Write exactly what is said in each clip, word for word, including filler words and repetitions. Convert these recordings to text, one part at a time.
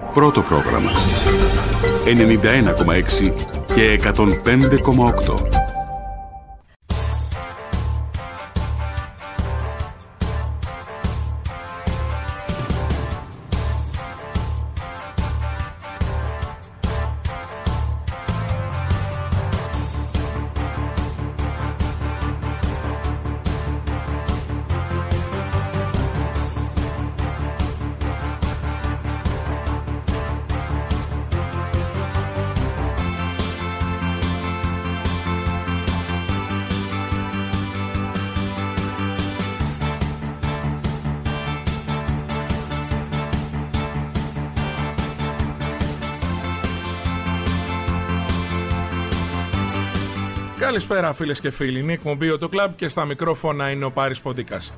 Πρώτο πρόγραμμα ενενήντα ένα κόμμα έξι και εκατόν πέντε κόμμα οκτώ. Καλησπέρα φίλες και φίλοι, είναι η εκπομπή το Club και στα μικρόφωνα είναι ο Πάρης Ποντίκας.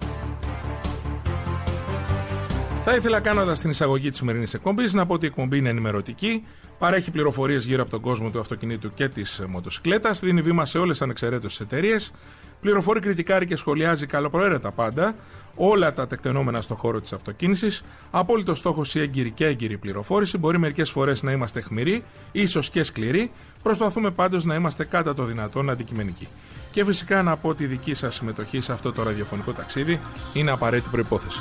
Θα ήθελα, κάνοντας την εισαγωγή της σημερινής εκπομπής, να πω ότι η εκπομπή είναι ενημερωτική, παρέχει πληροφορίες γύρω από τον κόσμο του αυτοκινήτου και της μοτοσυκλέτας, δίνει βήμα σε όλες τις ανεξαιρέτως εταιρείες, πληροφορεί, κριτικάρει και σχολιάζει καλοπροαίρετα πάντα όλα τα τεκτενόμενα στον χώρο της αυτοκίνησης. Απόλυτο στόχος η έγκυρη και έγκυρη πληροφόρηση. Μπορεί μερικές φορές να είμαστε αιχμηροί, ίσως και σκληροί. Προσπαθούμε πάντως να είμαστε κατά το δυνατόν αντικειμενικοί. Και φυσικά να πω ότι η δική σας συμμετοχή σε αυτό το ραδιοφωνικό ταξίδι είναι απαραίτητη προϋπόθεση.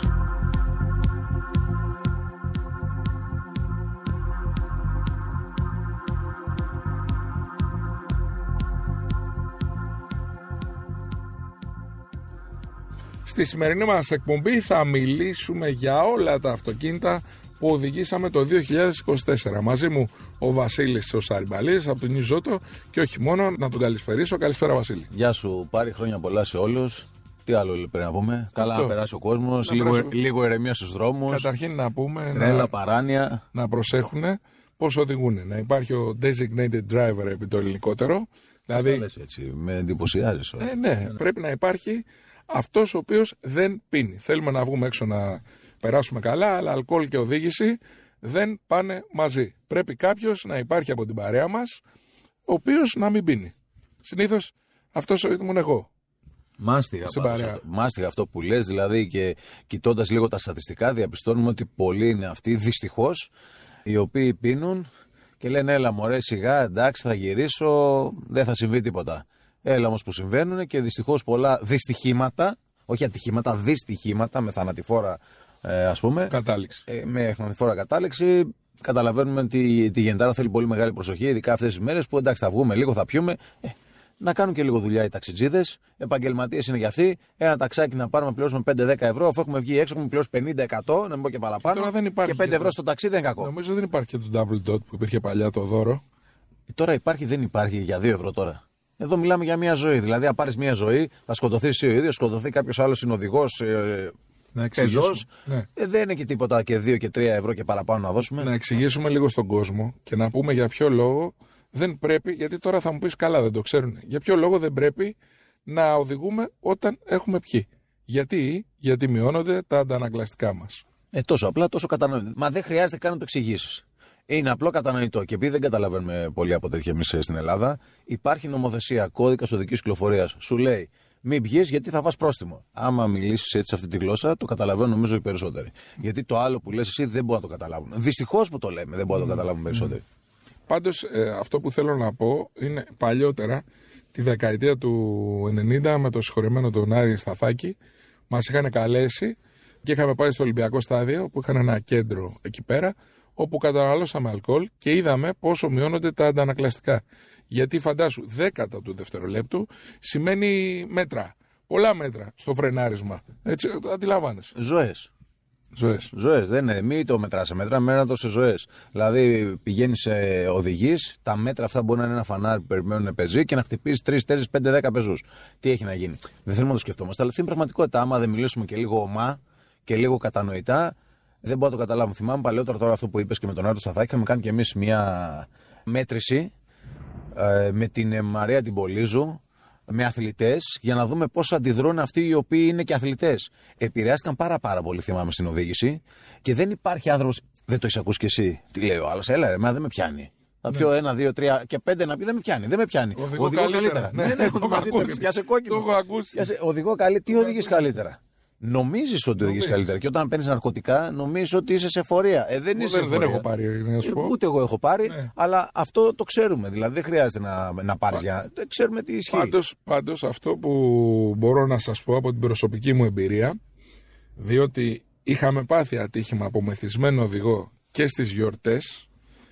Στη σημερινή μας εκπομπή θα μιλήσουμε για όλα τα αυτοκίνητα που οδηγήσαμε το δύο χιλιάδες είκοσι τέσσερα. Μαζί μου ο Βασίλης ο Σαριμπαλής από το New Zoto και όχι μόνο, να τον καλησπερίσω. Καλησπέρα Βασίλη. Γεια σου Πάρη, χρόνια πολλά σε όλους. Τι άλλο πρέπει να πούμε? Αυτό. Καλά να περάσει ο κόσμος, λίγο, περάσω... λίγο ηρεμία στους δρόμους. Καταρχήν να πούμε τρέλα, να... παράνοια. να προσέχουν πώς οδηγούν. Να υπάρχει ο designated driver επί το ελληνικότερο. Δηλαδή... λες έτσι, με εντυπωσιάζεις. Ε, ναι, ναι, πρέπει να υπάρχει αυτός ο οποίος δεν πίνει. Θέλουμε να βγούμε έξω να περάσουμε καλά, αλλά αλκοόλ και οδήγηση δεν πάνε μαζί. Πρέπει κάποιος να υπάρχει από την παρέα μας, ο οποίος να μην πίνει. Συνήθως αυτός ήμουν εγώ. Μάστιγα, αυτό, μάστιγα αυτό που λες, δηλαδή, και κοιτώντας λίγο τα στατιστικά διαπιστώνουμε ότι πολλοί είναι αυτοί, δυστυχώς, οι οποίοι πίνουν και λένε έλα μωρέ σιγά, εντάξει θα γυρίσω, δεν θα συμβεί τίποτα. Έλα όμως που συμβαίνουν και δυστυχώς πολλά δυστυχήματα, όχι ατυχήματα, δυστυχήματα με θανατηφόρα ε, ας πούμε. Κατάληξη. Ε, με θανατηφόρα κατάληξη. Καταλαβαίνουμε ότι τη γεντάρα θέλει πολύ μεγάλη προσοχή, ειδικά αυτές τις μέρες που εντάξει θα βγούμε λίγο, θα πιούμε. Ε, να κάνουν και λίγο δουλειά οι ταξιτζίδες. Επαγγελματίες είναι για αυτοί. Ένα ταξάκι να πάρουμε, πληρώσουμε πέντε δέκα ευρώ. Αφού έχουμε βγει έξω, έχουμε πληρώσει πενήντα εκατό, να μην πω και παραπάνω. Τώρα δεν υπάρχει και πέντε ευρώ το... στο ταξί δεν είναι κακό. Νομίζω δεν υπάρχει και το double dot που υπήρχε παλιά το δώρο. Τώρα υπάρχει, δεν υπάρχει για δύο ευρώ τώρα. Εδώ μιλάμε για μια ζωή. Δηλαδή, αν πάρεις μια ζωή, θα σκοτωθεί εσύ ο ίδιος, σκοτωθεί κάποιος άλλος συνοδηγός. Ε, να εξηγήσουμε. Ναι. Ε, δεν είναι και τίποτα και δύο και τρία ευρώ και παραπάνω να δώσουμε. Να εξηγήσουμε λίγο στον κόσμο και να πούμε για ποιο λόγο δεν πρέπει, γιατί τώρα θα μου πεις καλά, δεν το ξέρουν. Για ποιο λόγο δεν πρέπει να οδηγούμε όταν έχουμε πιει. Γιατί, γιατί μειώνονται τα αντανακλαστικά μας. Ε, τόσο απλά, τόσο κατανοητό. Μα δεν χρειάζεται καν να το εξηγήσεις. Είναι απλό κατανοητό. Και επειδή δεν καταλαβαίνουμε πολύ από τέτοια εμείς στην Ελλάδα, υπάρχει νομοθεσία, κώδικας οδικής κυκλοφορίας. Σου λέει μην πιεις γιατί θα φας πρόστιμο. Άμα μιλήσεις έτσι σε αυτή τη γλώσσα, το καταλαβαίνουν νομίζω οι περισσότεροι. Γιατί το άλλο που λες εσύ δεν μπορούν να το καταλάβουν. Δυστυχώς που το λέμε, δεν μπορούν να το καταλάβουν περισσότεροι. Πάντως, ε, αυτό που θέλω να πω είναι παλιότερα, τη δεκαετία του ενενήντα, με το συγχωρεμένο τον Άρη Σταθάκη, μας είχαν καλέσει και είχαμε πάει στο Ολυμπιακό Στάδιο, που είχαν ένα κέντρο εκεί πέρα, όπου καταναλώσαμε αλκοόλ και είδαμε πόσο μειώνονται τα αντανακλαστικά. Γιατί φαντάσου, δέκατα του δευτερολέπτου σημαίνει μέτρα. Πολλά μέτρα στο φρενάρισμα. Έτσι, αντιλαμβάνεσαι. Ζωές. Ζωές. Ζωές, δεν είναι. Μην το μετράς σε μέτρα, μέρα το σε ζωές. Δηλαδή, πηγαίνεις, ε, οδηγείς, τα μέτρα αυτά μπορεί να είναι ένα φανάρι που περιμένουν πεζοί και να χτυπήσεις τρεις, τέσσερις, πέντε, δέκα πεζούς. Τι έχει να γίνει? Δεν θέλουμε να το σκεφτόμαστε, αλλά αυτή είναι η πραγματικότητα. Άμα δεν μιλήσουμε και λίγο ομά και λίγο κατανοητά, δεν μπορώ να το καταλάβω. Θυμάμαι παλαιότερα τώρα αυτό που είπες και με τον Άρη Σταθάκη. Είχαμε κάνει κι εμείς μια μέτρηση ε, με την Μαρία την Πολύζου, με αθλητές, για να δούμε πώς αντιδρούν αυτοί οι οποίοι είναι και αθλητές. Επηρεάστηκαν πάρα πάρα πολύ, θυμάμαι, στην οδήγηση και δεν υπάρχει άνθρωπος. Δεν το έχεις ακούσει κι εσύ? Τι λέει ο άλλος? Έλα ρε, μα δεν με πιάνει. Θα πιω ένα, δύο, τρία και πέντε να πει δεν με πιάνει. Δεν με πιάνει. Οδηγώ καλύτερα. Ναι, ναι, οδηγώ καλύτερα. Πιάσε κόκκινο. Το έχω ακούσει. Οδηγώ καλύτερα. Τι οδηγείς καλύτερα? νομίζεις ότι οδηγείς καλύτερα. Και όταν παίρνεις ναρκωτικά, νομίζεις ότι είσαι σε εφορία. Ε, δεν είσαι δεν, δεν έχω πάρει, να σου πω. Ούτε εγώ έχω πάρει, ναι. Αλλά αυτό το ξέρουμε. Δηλαδή δεν χρειάζεται να, να πάρεις Πα... για να. Ξέρουμε τι ισχύει. Πάντως, πάντως, αυτό που μπορώ να σας πω από την προσωπική μου εμπειρία, διότι είχαμε πάθει ατύχημα από μεθυσμένο οδηγό και στις γιορτές,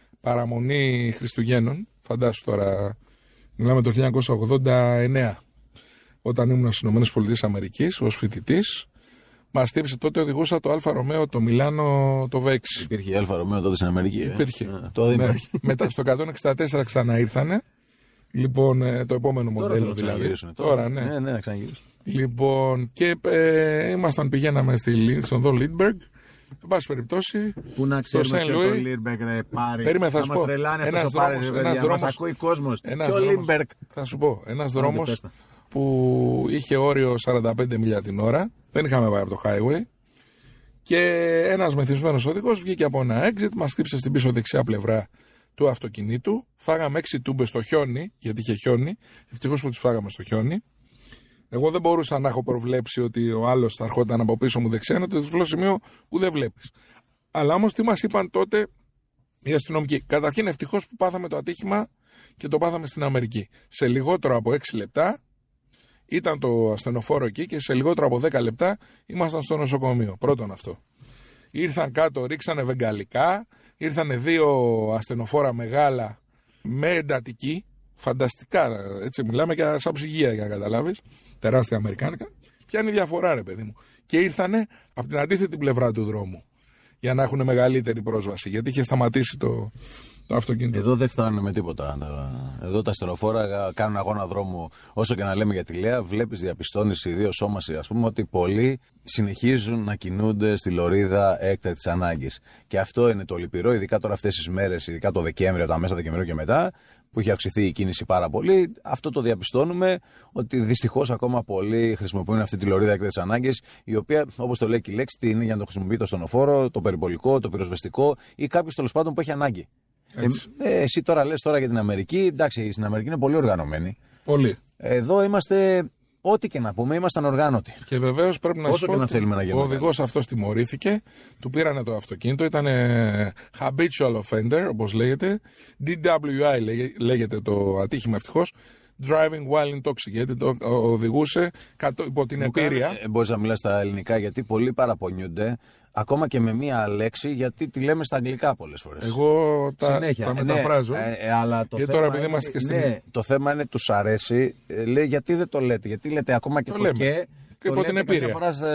παραμονή Χριστουγέννων, φαντάσου τώρα, μιλάμε το χίλια εννιακόσια ογδόντα εννέα, όταν ήμουν στις ΗΠΑ ως φοιτητής, μας τύψε, τότε οδηγούσα το Αλφα Ρωμαίο, το Μιλάνο, το βι έξι. Υπήρχε Αλφα Ρωμαίο τότε στην Αμερική. Υπήρχε. Ε, το ναι. Μετά στο εκατόν εξήντα τέσσερα ξαναήρθανε. Λοιπόν, το επόμενο τώρα μοντέλο δηλαδή. Τώρα, τώρα ναι. ναι, ναι, να ξαναγυρίσουν. Λοιπόν, και ε, ήμασταν, πηγαίναμε στη, στον Δον Λίντμπεργκ. Εν πάση περιπτώσει, πού να ξέρουμε ποιο το Λίντμπεργκ ρε πάρει. Περίμενε, θα σου πω. Ένας δρόμος, ένας δρόμος, μας ακούει κόσμος. Ένας δρόμος, θα σου πω, ένας δρόμος που είχε όριο σαράντα πέντε μίλια την ώρα. Δεν είχαμε πάει από το highway. Και ένας μεθυσμένος οδηγός βγήκε από ένα exit, μας χτύπησε στην πίσω δεξιά πλευρά του αυτοκινήτου. Φάγαμε έξι τούμπες στο χιόνι, γιατί είχε χιόνι. Ευτυχώς που τις φάγαμε στο χιόνι. Εγώ δεν μπορούσα να έχω προβλέψει ότι ο άλλος θα ερχόταν από πίσω μου δεξιά, είναι το τυφλό σημείο που δεν βλέπεις. Αλλά όμως τι μας είπαν τότε οι αστυνομικοί. Καταρχήν ευτυχώς που πάθαμε το ατύχημα και το πάθαμε στην Αμερική. Σε λιγότερο από έξι λεπτά ήταν το ασθενοφόρο εκεί και σε λιγότερο από δέκα λεπτά ήμασταν στο νοσοκομείο. Πρώτον αυτό. Ήρθαν κάτω, ρίξανε βεγγαλικά, ήρθανε δύο ασθενοφόρα μεγάλα με εντατική. Φανταστικά, έτσι μιλάμε και σαν ψυγεία για να καταλάβεις. Τεράστια αμερικάνικα. Ποια είναι η διαφορά, ρε παιδί μου. Και ήρθανε από την αντίθετη πλευρά του δρόμου για να έχουν μεγαλύτερη πρόσβαση. Γιατί είχε σταματήσει το, το αυτοκίνητο. Εδώ δεν φτάνουν με τίποτα. Εδώ τα ασθενοφόρα κάνουν αγώνα δρόμου. Όσο και να λέμε για τη Λέα, βλέπεις, διαπιστώνεις, ιδίως σώμαση, ας πούμε, ότι πολλοί συνεχίζουν να κινούνται στη λωρίδα έκτακτης ανάγκης. Και αυτό είναι το λυπηρό, ειδικά τώρα αυτές τις μέρες, ειδικά το Δεκέμβριο, τα μέσα Δεκεμβρίου και μετά, που έχει αυξηθεί η κίνηση πάρα πολύ. Αυτό το διαπιστώνουμε, ότι δυστυχώς ακόμα πολλοί χρησιμοποιούν αυτή τη λωρίδα έκτακτης ανάγκης, η οποία, όπως το λέει και η λέξη, είναι για να το χρησιμοποιεί το ασθενοφόρο, το περιπολικό, το πυροσβεστικό ή κάποιος τέλος πάντων που έχει ανάγκη. Ε, ε, εσύ τώρα λες τώρα για την Αμερική. Εντάξει, στην Αμερική είναι πολύ οργανωμένη. Πολύ. Εδώ είμαστε, ό,τι και να πούμε, ήμασταν οργάνωτοι. Και βεβαίως πρέπει να σου πω, ο οδηγός αυτός τιμωρήθηκε, του πήρανε το αυτοκίνητο, ήταν ε, habitual offender, όπως λέγεται. ντι ντάμπλιου άι λέγεται το ατύχημα, ευτυχώς. Driving while intoxicated, το οδηγούσε κατώ, υπό την επίρρεια. Ε, μπορείς να μιλάς στα ελληνικά, γιατί πολλοί παραπονιούνται, ακόμα και με μία λέξη, γιατί τη λέμε στα αγγλικά πολλές φορές. Εγώ τα, Συνέχεια. τα μεταφράζω. Ναι, ε, ε, αλλά το και θέμα τώρα επειδή είναι, είμαστε και στην... ναι, το θέμα είναι τους αρέσει. Ε, λέει, γιατί δεν το λέτε, γιατί λέτε ακόμα και το, το και. Και υπό την επίρρεια.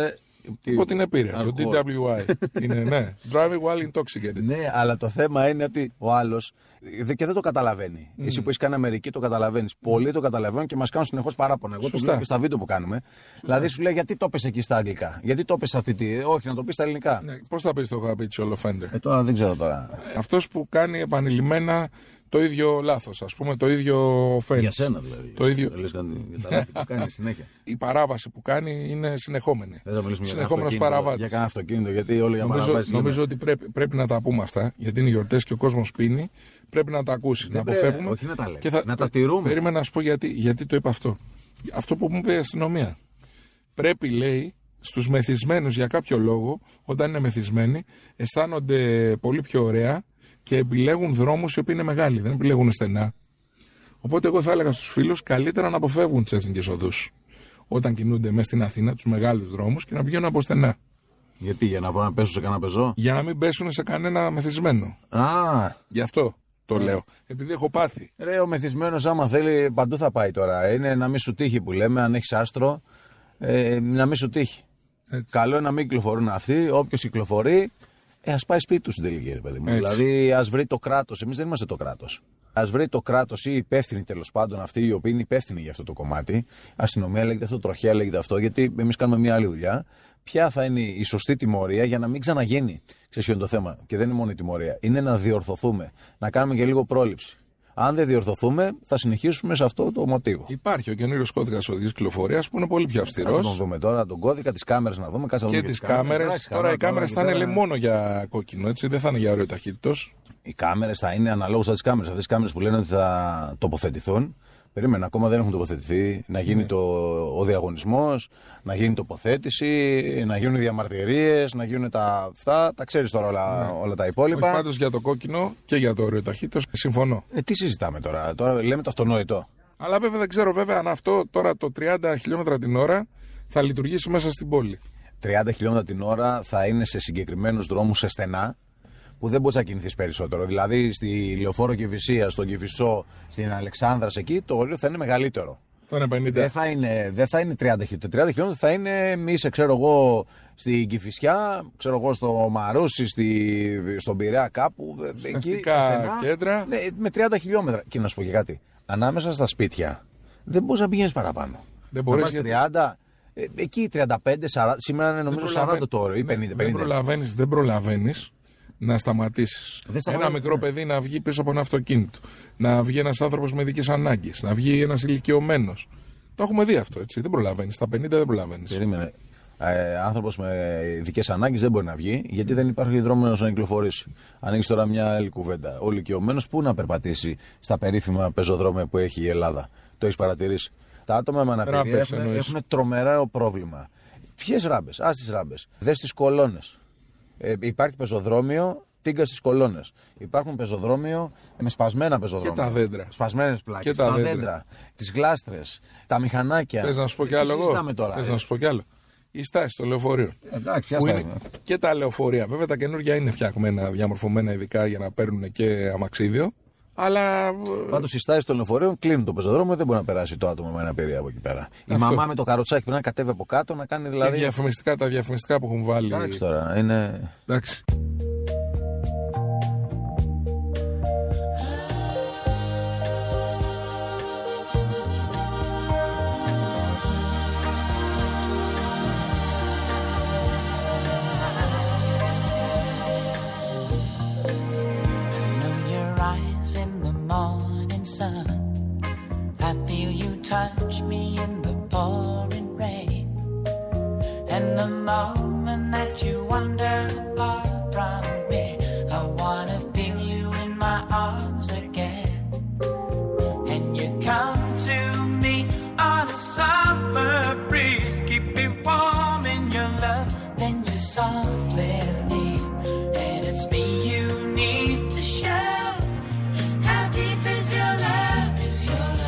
Υπό την επίρρεια. Το ντι ντάμπλιου άι. Είναι, ναι. Driving while intoxicated. Ναι, αλλά το θέμα είναι ότι ο άλλος και δεν το καταλαβαίνει. Mm. Εσύ που έχει κάνει Αμερική το καταλαβαίνεις. Mm. Πολλοί το καταλαβαίνουν και μας κάνουν συνεχώς παράπονα. Εγώ το βλέπω και στα βίντεο που κάνουμε. Σωστά. Δηλαδή σου λέει, γιατί το πες εκεί στα αγγλικά, γιατί το πες αυτή τη. Όχι, να το πεις στα ελληνικά. Ναι. Πώς θα πεις το habitual offender. Ε, τώρα δεν ξέρω τώρα. Αυτός που κάνει επανειλημμένα το ίδιο λάθος, ας πούμε, το ίδιο offense. Για σένα δηλαδή. Το ίδιο... λες, για τα λάθη που κάνει συνέχεια. Η παράβαση που κάνει είναι συνεχόμενη. Δεν θα μιλήσουμε συνεχόμενος παραβάτης. Για κανένα αυτοκίνητο, γιατί όλοι για νομίζω, παραβάσεις. Νομίζω ότι πρέπει, πρέπει να τα πούμε αυτά, γιατί είναι γιορτές και ο κόσμος πίνει. Πρέπει να τα ακούσει, να αποφεύγουμε. Όχι να τα λέμε. Θα... Να τα τηρούμε. Περίμενα να σου πω γιατί, γιατί το είπα αυτό. Αυτό που μου είπε η αστυνομία. Πρέπει, λέει, στους μεθυσμένους για κάποιο λόγο, όταν είναι μεθυσμένοι, αισθάνονται πολύ πιο ωραία και επιλέγουν δρόμους οι οποίοι είναι μεγάλοι, δεν επιλέγουν στενά. Οπότε εγώ θα έλεγα στους φίλους καλύτερα να αποφεύγουν τις εθνικές οδούς όταν κινούνται μέσα στην Αθήνα, τους μεγάλους δρόμους, και να πηγαίνουν από στενά. Γιατί, για να πάνε να πέσουν σε κανένα πεζό? Για να μην πέσουν σε κανένα μεθυσμένο. Α, γι' αυτό το λέω. Επειδή έχω πάθει. Ρε, ο μεθυσμένος άμα θέλει παντού θα πάει τώρα. Είναι να μην σου τύχει που λέμε, αν έχεις άστρο, ε, να μην σου τύχει. Έτσι. Καλό είναι να μην κυκλοφορούν αυτοί. Όποιος κυκλοφορεί, ε, ας πάει σπίτι του στην τελική, ρε παιδί μου. Δηλαδή, ας βρει το κράτος. Εμείς δεν είμαστε το κράτος. Ας βρει το κράτος ή οι υπεύθυνοι τέλος πάντων, αυτοί οι οποίοι είναι υπεύθυνοι για αυτό το κομμάτι. Αστυνομία λέγεται αυτό, τροχέα λέγεται αυτό, γιατί εμείς κάνουμε μια άλλη δουλειά. Ποια θα είναι η σωστή τιμωρία για να μην ξαναγίνει? Ξέρεις ποιο είναι το θέμα? Και δεν είναι μόνο η τιμωρία. Είναι να διορθωθούμε. Να κάνουμε και λίγο πρόληψη. Αν δεν διορθωθούμε, θα συνεχίσουμε σε αυτό το μοτίβο. Υπάρχει ο καινούριος κώδικας οδικής κυκλοφορίας που είναι πολύ πιο αυστηρός. Να τον δούμε τώρα τον κώδικα, τις κάμερες να δούμε. Και τις κάμερες. Τώρα οι κάμερες θα είναι μόνο για κόκκινο, έτσι. Δεν θα είναι για όριο ταχύτητος. Οι κάμερες θα είναι αναλόγως από τις κάμερες. Αυτές τις κάμερες που λένε ότι θα τοποθετηθούν, Περίμενα, ακόμα δεν έχουν τοποθετηθεί. Να γίνει ναι. το, ο διαγωνισμός, να γίνει τοποθέτηση, να γίνουν διαμαρτυρίες, να γίνουν τα αυτά. Τα ξέρεις τώρα όλα, ναι. όλα τα υπόλοιπα. Όχι, πάντως για το κόκκινο και για το όριο ταχύτητας συμφωνώ. Ε, τι συζητάμε τώρα, τώρα λέμε το αυτονόητο. Αλλά βέβαια δεν ξέρω βέβαια αν αυτό τώρα το τριάντα χιλιόμετρα την ώρα θα λειτουργήσει μέσα στην πόλη. τριάντα χιλιόμετρα την ώρα θα είναι σε συγκεκριμένους δρόμους, σε στενά, που δεν μπορείς να κινηθείς περισσότερο. Δηλαδή στη Λεωφόρο Κηφισίας, στον Κηφισό, στην Αλεξάνδρας εκεί, το όριο θα είναι μεγαλύτερο. Θα είναι πενήντα. Δεν θα είναι, δεν θα είναι τριάντα χιλιόμετρα. τριάντα χιλιόμετρα θα είναι μίσε, ξέρω εγώ, στην Κηφισιά, ξέρω εγώ, στο Μαρούσι, στη, στον Πειραιά κάπου. Εκεί, στενά κέντρα. Ναι, με τριάντα χιλιόμετρα. Και να σου πω και κάτι. Ανάμεσα στα σπίτια δεν μπορείς να πηγαίνεις παραπάνω. Δεν μπορείς. τριάντα, ε, εκεί τριάντα πέντε, σαράντα. Σήμερα είναι νομίζω σαράντα το όριο ή πενήντα. Δεν προλαβαίνεις, δεν προλαβαίνεις να σταματήσεις. Ένα μικρό παιδί να βγει πίσω από ένα αυτοκίνητο. Να βγει ένας άνθρωπος με ειδικές ανάγκες. Να βγει ένας ηλικιωμένος. Το έχουμε δει αυτό, έτσι. Δεν προλαβαίνεις. Στα πενήντα δεν προλαβαίνεις. Περίμενε. Ε, άνθρωπος με ειδικές ανάγκες δεν μπορεί να βγει, γιατί δεν υπάρχει δρόμος να κυκλοφορήσει. Ανοίξει τώρα μια άλλη κουβέντα. Ο ηλικιωμένος πού να περπατήσει στα περίφημα πεζοδρόμια που έχει η Ελλάδα. Το έχεις παρατηρήσει? Τα άτομα με αναπηρία έχουν, έχουν τρομερά πρόβλημα. Ποιες ράμπες? Ας τις ράμπες. Δες τις κολόνες. Ε, υπάρχει πεζοδρόμιο, τίγκα στις κολόνες. Υπάρχουν πεζοδρόμιο με σπασμένα πεζοδρόμια. Και τα δέντρα. Σπασμένες πλάκες. Και τα, τα δέντρα. δέντρα. Τις γλάστρες. Τα μηχανάκια. Θες να σου πω κι άλλο εγώ? Θες να σου πω κι άλλο? Η στάση των λεωφορείων. Εντάξει, που είναι και τα λεωφορεία. Βέβαια τα καινούργια είναι φτιαγμένα, διαμορφωμένα ειδικά για να παίρνουν και αμαξίδιο. Αλλά. Πάντως οι στάσεις των λεωφορείων κλείνουν το πεζοδρόμιο, δεν μπορεί να περάσει το άτομο με αναπηρία από εκεί πέρα. Αυτό. Η μαμά με το καροτσάκι πρέπει να κατέβει από κάτω να κάνει δηλαδή. Και διαφημιστικά, τα διαφημιστικά που έχουν βάλει. Εντάξει τώρα, είναι. Εντάξει. Touch me in the pouring rain, and the moment that you wander far from me, I wanna feel you in my arms again. And you come to me on a summer breeze, keep me warm in your love, then you softly leave, and it's me you need to show. How deep is your love? Is your love?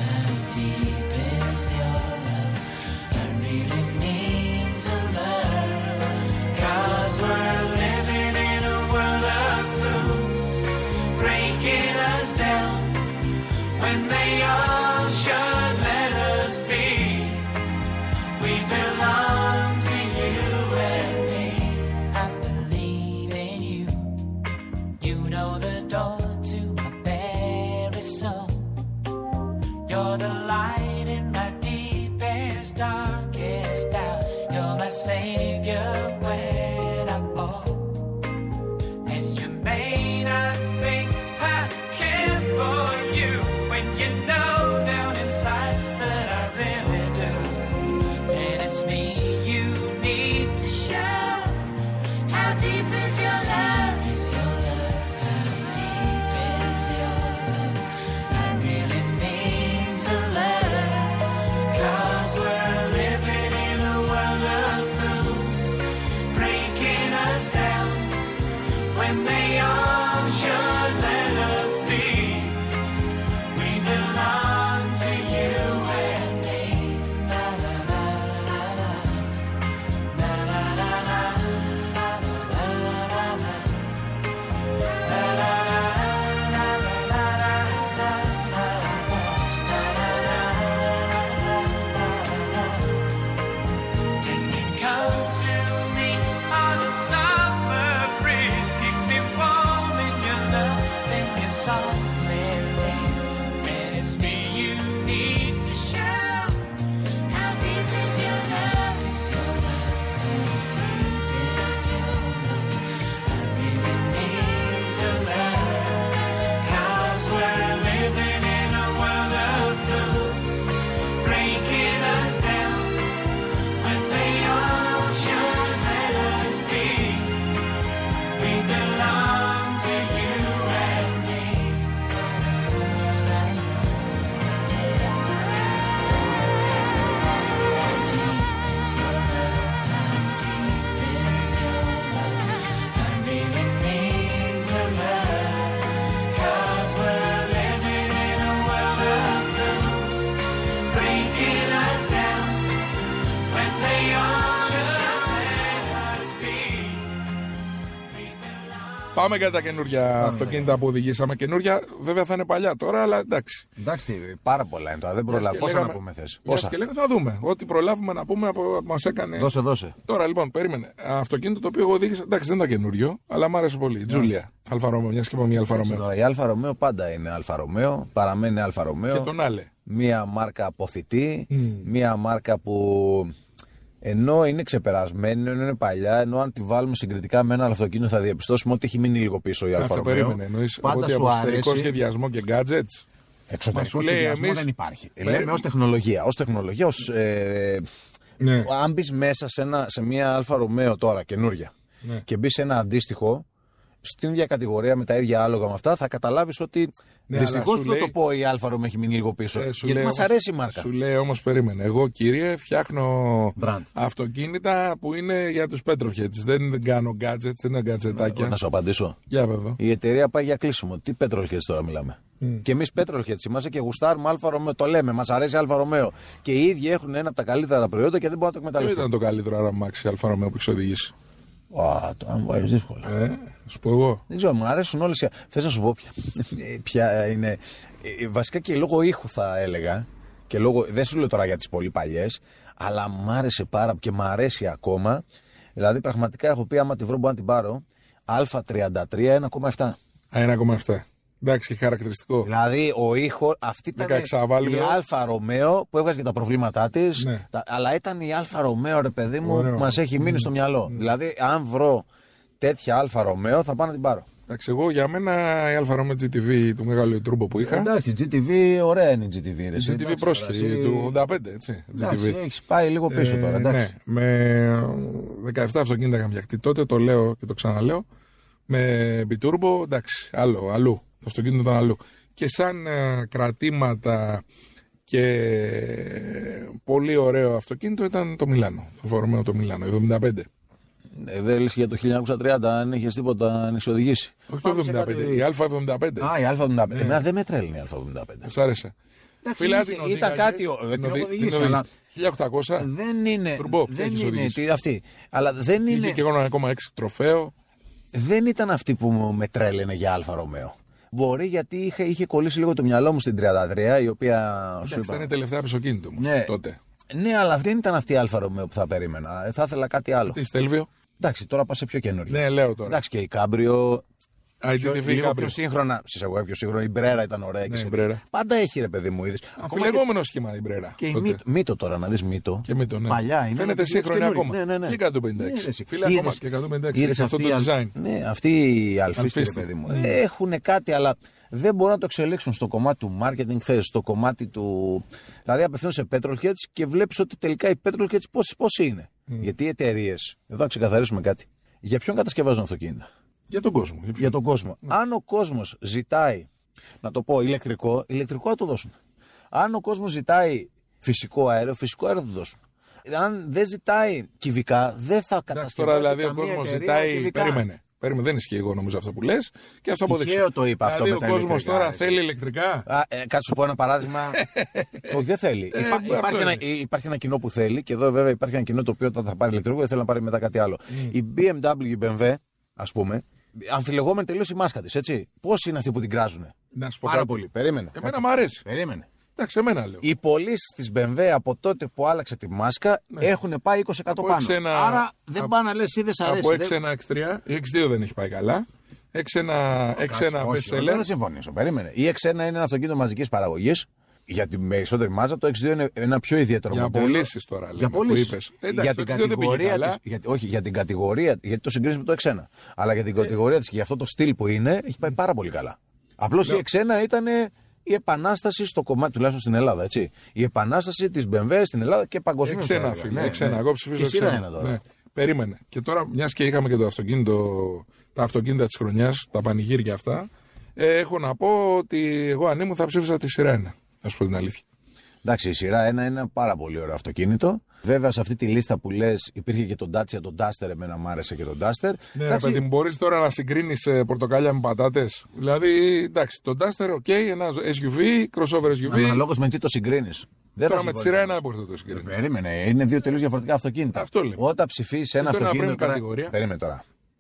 When they all should let us be, we belong to you and me. I believe in you. You know the door to my very soul. You're the light in my deepest, darkest doubt. You're my savior when I fall. And you may not think I care for you, when you know down inside that I really do. And it's me you need to show. How deep is your love? Is your love? How deep is your love? I really mean to learn. Πάμε για τα καινούργια αυτοκίνητα που οδηγήσαμε. Καινούργια βέβαια θα είναι παλιά τώρα, αλλά εντάξει. Εντάξει, πάρα πολλά είναι τώρα. Δεν προλαβαίνω. Πόσα να πούμε θες. Πόσα και λέμε, θα δούμε. Ό,τι προλάβουμε να πούμε από μα έκανε. Δώσε, δώσε. Τώρα λοιπόν, περίμενε. Αυτοκίνητο το οποίο εγώ οδήγησα. Εντάξει, δεν ήταν καινούριο, αλλά μου άρεσε πολύ. Τζούλια. Αλφα Ρωμαίο, μια και είπαμε Αλφα Ρωμαίο. Τώρα η Αλφα Ρωμαίο πάντα είναι Αλφα Ρωμαίο, παραμένει Αλφα Ρωμαίο. Και τον Άλε. Μία μάρκα αποθητή, mm. μία μάρκα που ενώ είναι ξεπερασμένη, ενώ είναι παλιά, ενώ αν τη βάλουμε συγκριτικά με ένα άλλο αυτοκίνητο θα διαπιστώσουμε ότι έχει μείνει λίγο πίσω η Αλφα Ρωμαίο. Περίμενε, εννοείς ότι από εξωτερικό σχεδιασμό και gadgets. Εξωτερικό σχεδιασμό εμείς... δεν υπάρχει. Πέρα... Λέμε ως τεχνολογία. Ως τεχνολογία, ως, ε... ναι. Αν μπει μέσα σε, ένα, σε μία Αλφα Ρωμαίο τώρα καινούρια ναι. και μπει σε ένα αντίστοιχο. Στην ίδια κατηγορία με τα ίδια άλογα με αυτά, θα καταλάβεις ότι ναι, δυστυχώς δεν λέει... το πω η Αλφα Ρωμαίο έχει μείνει λίγο πίσω. Ε, γιατί μας αρέσει η μάρκα. Σου λέει όμως, περίμενε. Εγώ, κύριε, φτιάχνω Brand. αυτοκίνητα που είναι για τους petrolheads. Δεν κάνω gadgets, δεν είναι gadgetάκια. Να σου απαντήσω. Για βέβαια. Η εταιρεία πάει για κλείσιμο. Τι petrolheads τώρα μιλάμε. Mm. Και εμείς petrolheads είμαστε και γουστάρουμε Αλφα Ρωμαίο. Το λέμε, μας αρέσει Αλφα Ρωμαίο. Και οι ίδιοι έχουν ένα από τα καλύτερα προϊόντα και δεν μπορούν να το εκμεταλλευτούν. Δεν ήταν το καλύτερο αραμάξι Αλφα Ρωμαίο που έχει οδηγήσει. Ω, το αν βάζει δύσκολα. Ε, σου πω εγώ. Δεν ξέρω, μου αρέσουν όλες. Θες να σου πω ποια, ποια είναι. Βασικά και λόγω ήχου θα έλεγα. Και λόγω, δεν σου λέω τώρα για τις πολύ παλιές, αλλά μ' άρεσε πάρα και μ' αρέσει ακόμα. Δηλαδή, πραγματικά έχω πει, άμα τη βρω, μπορώ να την πάρω. Α τριάντα τρία ένα κόμμα επτά. Α, ένα κόμμα επτά. Εντάξει, και χαρακτηριστικό. Δηλαδή, ο ήχο, αυτή ήταν η Αλφα Ρωμαίο που έβγαζε και τα προβλήματά τη. Ναι. Αλλά ήταν η Αλφα Ρωμαίο, ρε παιδί μου, Ωραίο. που μα έχει μείνει mm. στο μυαλό. Mm. Δηλαδή, αν βρω τέτοια Αλφα Ρωμαίο, θα πάω να την πάρω. Εντάξει, εγώ για μένα η Αλφα Ρωμαίο τζι τι βι του μεγάλου τρούμπο που είχα. Εντάξει, τζι τι βι, ωραία είναι η τζι τι βι. Η τζι τι βι πρόσχερη του ογδόντα πέντε, έτσι. Εντάξει, έχει πάει λίγο πίσω ε, τώρα. Εντάξει. Ναι, με δεκαεπτά αυτοκίνητα είχαν φτιαχτεί τότε, το λέω και το ξαναλέω. Με μπιτούρμπο, εντάξει, άλλο, αλλού. Το αυτοκίνητο ήταν αλλού. Και σαν ε, κρατήματα και πολύ ωραίο αυτοκίνητο ήταν το Μιλάνο. Το φορμένο το Μιλάνο, εβδομήντα πέντε. Ε, δεν λες για το χίλια εννιακόσια τριάντα αν είχες τίποτα να έχεις οδηγήσει. Όχι το εβδομήντα πέντε, κάτι... η Α εβδομήντα πέντε. Α, η Α εβδομήντα πέντε. Ναι. Εμένα δεν με τρέλνει η Α εβδομήντα πέντε. Σ' άρεσε. Φίλε, ήταν κάτι. Δεν την έχω οδηγήσει, αλλά. χίλια οκτακόσια. Δεν είναι. Τουρμπό, δεν είναι αυτή. Αλλά δεν είναι. Είχε και εγώ ένα κόμμα έξι τροφαίο. Δεν ήταν αυτή που με τρέλαινε για Αλφα Ρωμαίο. Μπορεί γιατί είχε, είχε κολλήσει λίγο το μυαλό μου στην τριάντα τρία, η οποία. Εντάξει, ήταν η τελευταία πισωκίνητο μου ναι. τότε. Ναι, αλλά δεν ήταν αυτή η Αλφα Ρωμαίο που θα περίμενα. Θα ήθελα κάτι άλλο. Τι, Στέλβιο. Εντάξει, τώρα πα σε πιο καινούριο. Ναι, λέω τώρα. Εντάξει, και η Κάμπριο. Α, η λίγο πιο σύγχρονα. Συσσαγωγικά πιο σύγχρονα. Η Μπρέρα ήταν ωραία. Ναι, και η Μπρέρα. Πάντα έχει ρε παιδί μου, είδε. Αφιλεγόμενο σχήμα η Μπρέρα. Και η Μύτο τώρα, να δει Μύτο. Και Μύτο, ναι. Παλιά είναι. Φαίνεται σύγχρονη ακόμα. Ναι, ναι, ναι. Και εκατόν πενήντα έξι. Φίλε, ακόμα και εκατόν πενήντα έξι. Είδε αυτό το design. Ναι, αυτή η αλφίστη, ρε παιδί μου. Έχουν κάτι, αλλά δεν μπορούν να το εξελίξουν στο κομμάτι του marketing, θες, στο κομμάτι του. Δηλαδή, απευθύνουν σε petrolheads και βλέπει ότι τελικά οι petrolheads πόσοι είναι. Γιατί οι εταιρείες, εδώ να ξεκαθαρίσουμε κάτι. Για ποιον κατασκευάζουν αυτοκίνητα? Για τον κόσμο. Για, για τον κόσμο. Mm. Αν ο κόσμος ζητάει, να το πω, ηλεκτρικό, ηλεκτρικό θα το δώσουν. Αν ο κόσμος ζητάει φυσικό αέριο, φυσικό αέριο θα το δώσουν. Αν δεν ζητάει κυβικά, δεν θα κατασκευάσουν. Τώρα δηλαδή ο κόσμος ζητάει. Κυβικά. Περίμενε. Περίμενε, δεν ισχύει εγώ νομίζω αυτό που λες και αυτό αποδείξει. Τυχαίο το είπα αυτό δηλαδή, με τα ο κόσμος τώρα θέλει ηλεκτρικά. Α, ε, κάτσε σου πω ένα παράδειγμα. Όχι, δεν θέλει. Ε, Υπά, υπάρχει, ένα, υπάρχει ένα κοινό που θέλει και εδώ βέβαια υπάρχει ένα κοινό το οποίο όταν θα πάρει ηλεκτρικό δεν θέλει να πάρει μετά κάτι άλλο. Mm. Η μπι εμ ντάμπλιου, η μπι εμ ντάμπλιου, ας πούμε, αμφιλεγόμενη τελείως η μάσκα της, έτσι. Πώς είναι αυτοί που την κράζουν? Να σου πω πάρα κάτι. πολύ. Περίμενε. Εμένα μου αρέσει. Περίμενε. Εντάξει, εμένα λέω. Οι πωλήσεις της μπι εμ ντάμπλιου από τότε που άλλαξε τη μάσκα ναι. έχουν πάει είκοσι τοις εκατό πάνω. Ένα... Άρα δεν πάνε να λες ή δεν σ' αρέσει. Από έξι ένα έξι τρία, η έξι δύο δεν έχει πάει καλά. έξι ένα best seller. Δεν θα συμφωνήσω. Περίμενε. Η έξι ένα είναι ένα αυτοκίνητο μαζικής παραγωγής. Για την περισσότερη μάζα, το έξι δύο είναι ένα πιο ιδιαίτερο για μοντέλο. Για πωλήσεις τώρα, λέμε, για πωλήσεις. Που είπες. Εντάξει, για την κατηγορία της, για, όχι, για την κατηγορία, γιατί το συγκρίνεις με το έξι ένα. Αλλά για την ε. κατηγορία της και για αυτό το στυλ που είναι, έχει πάει πάρα πολύ καλά. Απλώς η έξι ένα ήταν η επανάσταση στο κομμάτι, τουλάχιστον στην Ελλάδα, έτσι. Η επανάσταση της μπι εμ ντάμπλιου στην Ελλάδα και παγκοσμίως. έξι ένα, φίλε. έξι ένα, εγώ ψηφίζω έξι ένα. Ναι. Περίμενε. Και τώρα, μιας και είχαμε και το αυτοκίνητο, τα αυτοκίνητα της χρονιάς, τα πανηγύρια αυτά, ε, έχω να πω ότι εγώ αν ήμουν θα ψήφισα τη σειρά ένα. Να σου πω την αλήθεια. Εντάξει, η σειρά ένα είναι ένα πάρα πολύ ωραίο αυτοκίνητο. Βέβαια, σε αυτή τη λίστα που λες υπήρχε και τον Dacia, τον Duster. Εμένα μου άρεσε και τον Duster. Ναι, εντάξει, παιδί μου, μπορείς τώρα να συγκρίνεις πορτοκάλια με πατάτες. Δηλαδή, εντάξει, τον Duster, οκ, okay, ένα ες γιου βι, crossover ες γιου βι. Αναλόγως με τι το συγκρίνεις. Τώρα με τη σειρά ένα δεν μπορείς να το συγκρίνεις. Περίμενε, είναι δύο τελείως διαφορετικά αυτοκίνητα. Αυτό λέει. Όταν ψηφίσεις ένα αυτοκίνητο. Τώρα... Περίμενε τώρα.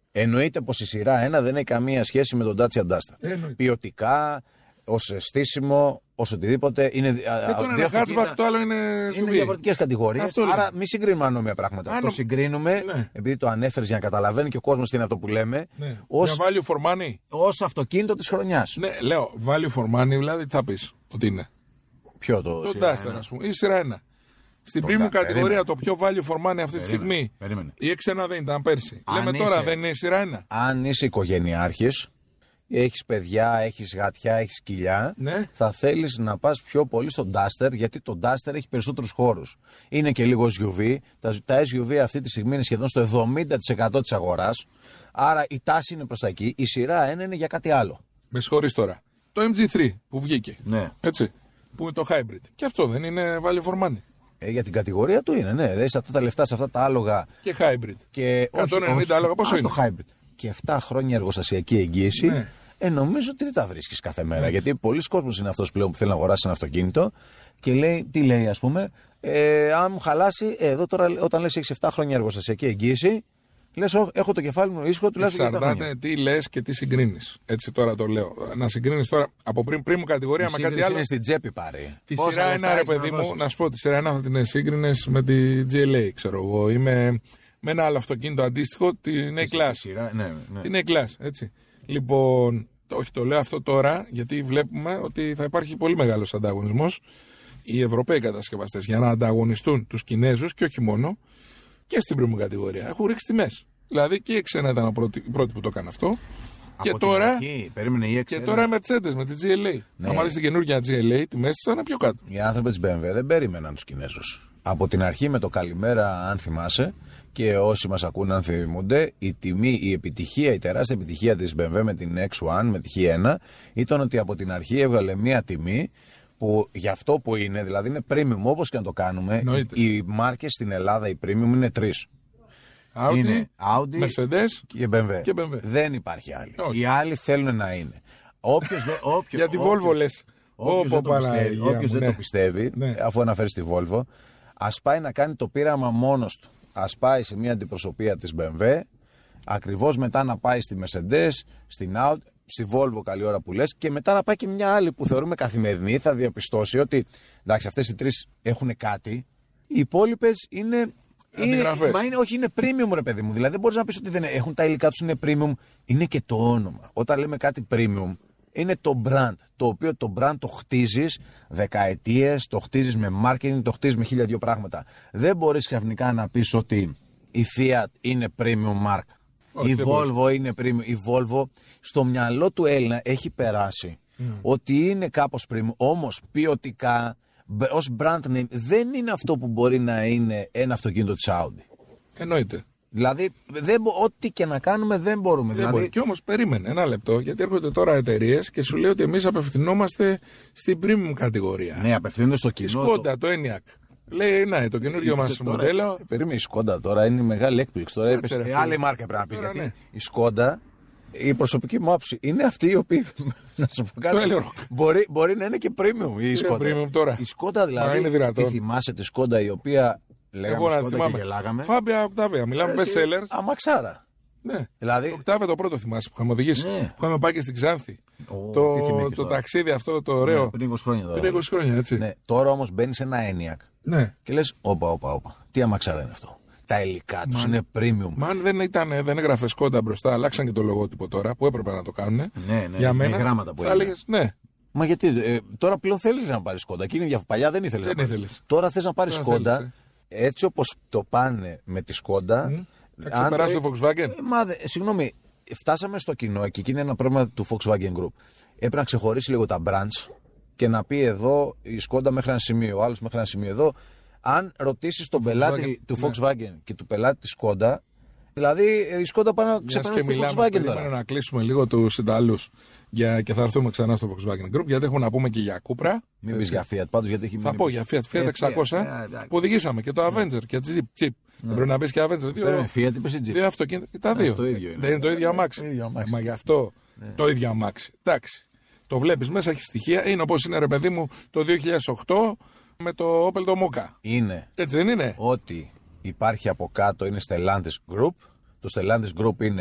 Εννοείται πως η σειρά ένα δεν έχει καμία σχέση με τον Dacia Duster. Εννοείται. Ποιοτικά, ως στήσιμο, ως οτιδήποτε. Είναι, Και το ένα είναι hatchback, το άλλο είναι είναι σουβί. διαφορετικές κατηγορίες. Αυτό Άρα λέω. μην συγκρίνουμε ανώμια πράγματα. Άνω- Το συγκρίνουμε, Ναι. επειδή το ανέφερες για να καταλαβαίνει και ο κόσμος τι είναι αυτό που λέμε, Ναι. ως, Για value for money. ως αυτοκίνητο της χρονιάς. Ναι, λέω value for money, δηλαδή τι θα πει ότι είναι. Ποιο το, Το σειρά Duster, ένα? α πούμε, ή σειρά ένα. Στην Το premium Duster, κατηγορία περίμενε. το πιο value for money αυτή τη στιγμή. περίμενε. Η εξ ένα δεν ήταν πέρσι. Αν Λέμε τώρα είσαι- δεν είναι η σειρά ένα. Αν είσαι οικογενειάρχης, έχεις παιδιά, έχεις γατιά, έχεις σκυλιά, Ναι. θα θέλεις να πας πιο πολύ στο Duster, γιατί το Duster έχει περισσότερους χώρους. Είναι και λίγο ες γιου βι. Τα, τα ες γιου βι αυτή τη στιγμή είναι σχεδόν στο εβδομήντα τοις εκατό της αγοράς. Άρα η τάση είναι προς τα εκεί. Η σειρά ένα είναι για κάτι άλλο. Με συγχωρείς τώρα. Το εμ τζι θρι που βγήκε. Ναι. Έτσι. Που είναι το hybrid. Και αυτό δεν είναι value for money. Ε, για την κατηγορία του είναι, ναι. Δηλαδή σε αυτά τα λεφτά, σε αυτά τα άλογα. Και hybrid. Και εκατόν ενενήντα άλογα πόσο ας είναι? το hybrid. Και επτά χρόνια εργοστασιακή εγγύηση. Ναι. Ε, νομίζω ότι δεν τα βρίσκεις κάθε μέρα. Έτσι. Γιατί πολλοί κόσμος είναι αυτός πλέον που θέλει να αγοράσει ένα αυτοκίνητο και λέει, τι λέει, ας πούμε, ε, αν μου χαλάσει, ε, εδώ τώρα όταν λες έχεις επτά χρόνια εργοστασιακή εγγύηση, λες, «Ω, έχω το κεφάλι μου ίσχο τουλάχιστον για επτά χρόνια». Εξαρτάται τι λες και τι συγκρίνεις. Έτσι τώρα το λέω. Να συγκρίνεις τώρα από πριν, πριν μου κατηγορία Η με κάτι σύγκριση άλλο. είναι στην τσέπη πάρει. Τη Πόσα σειρά λεφτά ένα, ρε έχεις παιδί μου, δώσεις? να σου πω, τη σειρά ένα θα την σύγκρινε με τη τζι ελ έι, ξέρω εγώ, ή με, με ένα άλλο αυτοκίνητο αντίστοιχο, την A-Class. Σειρά, ναι, ναι. Την A-Class, έτσι. Λοιπόν, το- όχι, το λέω αυτό τώρα, γιατί βλέπουμε ότι θα υπάρχει πολύ μεγάλος ανταγωνισμός. Οι Ευρωπαίοι κατασκευαστές για να ανταγωνιστούν τους Κινέζους και όχι μόνο, και στην πρώτη κατηγορία έχουν ρίξει τιμές. Δηλαδή και η εξ ένα ήταν η πρώτη, η πρώτη που το έκανε αυτό. Και Από την τώρα, αρχή, περίμενε η και εξ ένα. τώρα η Mercedes με τη τζι ελ έι. Ναι. Αν βάλει την καινούργια τζι ελ έι, τιμές της ήταν πιο κάτω. Οι άνθρωποι της μπι εμ ντάμπλιου δεν περίμεναν τους Κινέζους. Από την αρχή με το καλημέρα, αν θυμάσαι, και όσοι μας ακούν αν θυμούνται, η τιμή, η επιτυχία, η τεράστια επιτυχία της μπι εμ ντάμπλιου με την εξ ένα, με τη Χ ένα, ήταν ότι από την αρχή έβγαλε μία τιμή που για αυτό που είναι, δηλαδή είναι premium όπως και να το κάνουμε, Εννοείται. οι μάρκες στην Ελλάδα, οι premium είναι τρεις. Audi, Είναι Audi Mercedes και μπι εμ ντάμπλιου. και μπι εμ ντάμπλιου. Δεν υπάρχει άλλη. Όχι. Οι άλλοι θέλουν να είναι. Όποιος, δε- όποιος, Για τη όποιος- Volvo λες. Όποιος Ω, δεν, το Παναγία πιστεύει, μου, όποιος δεν ναι. το πιστεύει, Ναι. αφού αναφέρει στη Volvo, ας πάει να κάνει το πείραμα μόνος του. Ας πάει σε μια αντιπροσωπεία της μπι εμ ντάμπλιου, ακριβώς μετά να πάει στη Mercedes, στην Audi, στη Volvo, καλή ώρα που λες, και μετά να πάει και μια άλλη που θεωρούμε καθημερινή, θα διαπιστώσει ότι εντάξει, αυτές οι τρεις έχουν κάτι, οι υπόλοιπες είναι. Είναι, Αντιγραφές. μα είναι, όχι, είναι premium, ρε παιδί μου. Δηλαδή δεν μπορείς να πεις ότι δεν έχουν τα υλικά τους, είναι premium. Είναι και το όνομα. Όταν λέμε κάτι premium, είναι το brand. Το οποίο το brand το χτίζεις δεκαετίες, το χτίζεις με marketing, το χτίζεις με χίλια δυο πράγματα. Δεν μπορείς ξαφνικά να πεις ότι η Fiat είναι premium mark. Όχι, Η δεν Volvo είναι premium. Η Volvo στο μυαλό του Έλληνα έχει περάσει ότι είναι κάπως premium, όμως ποιοτικά, μπ- ως brand name, δεν είναι αυτό που μπορεί να είναι ένα αυτοκίνητο της Audi. Εννοείται. Δηλαδή, δεν, μπο- ό,τι και να κάνουμε δεν μπορούμε. Δεν δηλαδή, μπορεί. Και όμως περίμενε ένα λεπτό, γιατί έρχονται τώρα εταιρείε και σου λέει ότι εμείς απευθυνόμαστε στην premium κατηγορία. ναι, απευθύνονται στο Η κοινό. Σκόντα, το ENIAC. Λέει, ναι, το καινούργιο μας Τώρα- μοντέλο. ε, Περίμενε, η Σκόντα τώρα είναι μεγάλη έκπληξη. Τώρα Κάτσε, είπες, ρε, ε, φίλε. άλλη μάρκα πρέπει να πεις. Τώρα, Γιατί ναι. η Σκόντα, η προσωπική μου άποψη, είναι αυτή η οποία. Να σου πω κάτι. Elerock. Μπορεί, μπορεί να είναι και premium η Σκόντα. premium τώρα. Η Σκόντα δηλαδή. Μα είναι δυνατόν. Τι θυμάσαι τη Σκόντα η οποία. Εγώ Λέγαμε να Σκόντα και θυμάμαι. γελάγαμε. Φάμπια Οκτάβια. Μιλάμε best Εσύ, sellers. Αμαξάρα. Ναι. Δηλαδή. Το Οκτάβια το πρώτο θυμάσαι που είχαμε οδηγήσει. Ναι. Που είχαμε πάει και στην Ξάνθη. Ω, το τι θυμήθηκες το τώρα. ταξίδι αυτό το ωραίο. Ναι, πριν είκοσι χρόνια τώρα. Πριν είκοσι χρόνια, έτσι. Ναι, τώρα όμως μπαίνει σε ένα ENIAC Ναι. και λες, όπα, όπα, όπα. Τι αμαξάρα είναι αυτό. Τα υλικά τους είναι premium. Μα αν δεν, ήταν, δεν έγραφε Σκόντα μπροστά, αλλάξαν και το λογότυπο τώρα που έπρεπε να το κάνουν. Ναι, ναι, Για με μένα. γράμματα που θα είναι. έλεγες, ναι. Μα γιατί, ε, τώρα πλέον θέλεις να πάρεις Σκόντα. Εκείνη δια- παλιά δεν ήθελες Δεν να πάρεις. ήθελες. Τώρα θες να πάρεις Τώρα Σκόντα. θέλεις, Έτσι όπως το πάνε με τη Σκόντα. Θα ξεπεράσει το Volkswagen. Ε, μα, δε- συγγνώμη, φτάσαμε στο κοινό και εκεί είναι ένα πρόβλημα του Volkswagen Group. Έπρεπε να ξεχωρίσει λίγο τα brands και να πει εδώ η Σκόντα μέχρι ένα σημείο, ο άλλος μέχρι ένα σημείο. Εδώ, αν ρωτήσεις τον πελάτη του ναι. Volkswagen και του πελάτη της Σκόντα, δηλαδή η Σκόντα πάει να Μιας ξεπεράσει και το μιλάμε, Volkswagen περίμενα τώρα. να κλείσουμε λίγο τους Ιταλούς για, και θα έρθουμε ξανά στο Volkswagen Group γιατί έχουμε να πούμε και για Cupra. Μην πεις για Fiat πάντως γιατί έχει Θα μείνει πω πίσω. για Fiat, Fiat Ε, εξακόσια ε, εντάξει. που οδηγήσαμε και το Avenger και τη Jeep. Jeep. Δεν πρέπει να πεις και Avenger. Δύο, Περίμενε, Fiat είπες ή Jeep. δύο αυτοκίνητα και τα δύο. το ίδιο είναι. Δεν είναι το ίδιο αμάξι. Το ίδιο αμάξι. Μα γι' αυτό το ίδιο αμάξι. Εντάξει. Το βλέπεις μέσα, έχει στοιχεία. Είναι όπως είναι ρε παιδί μου το δύο χιλιάδες οκτώ με το Opel το Mokka. Είναι Έτσι δεν είναι. ότι υπάρχει από κάτω είναι Stellantis Group. Το Stellantis Group είναι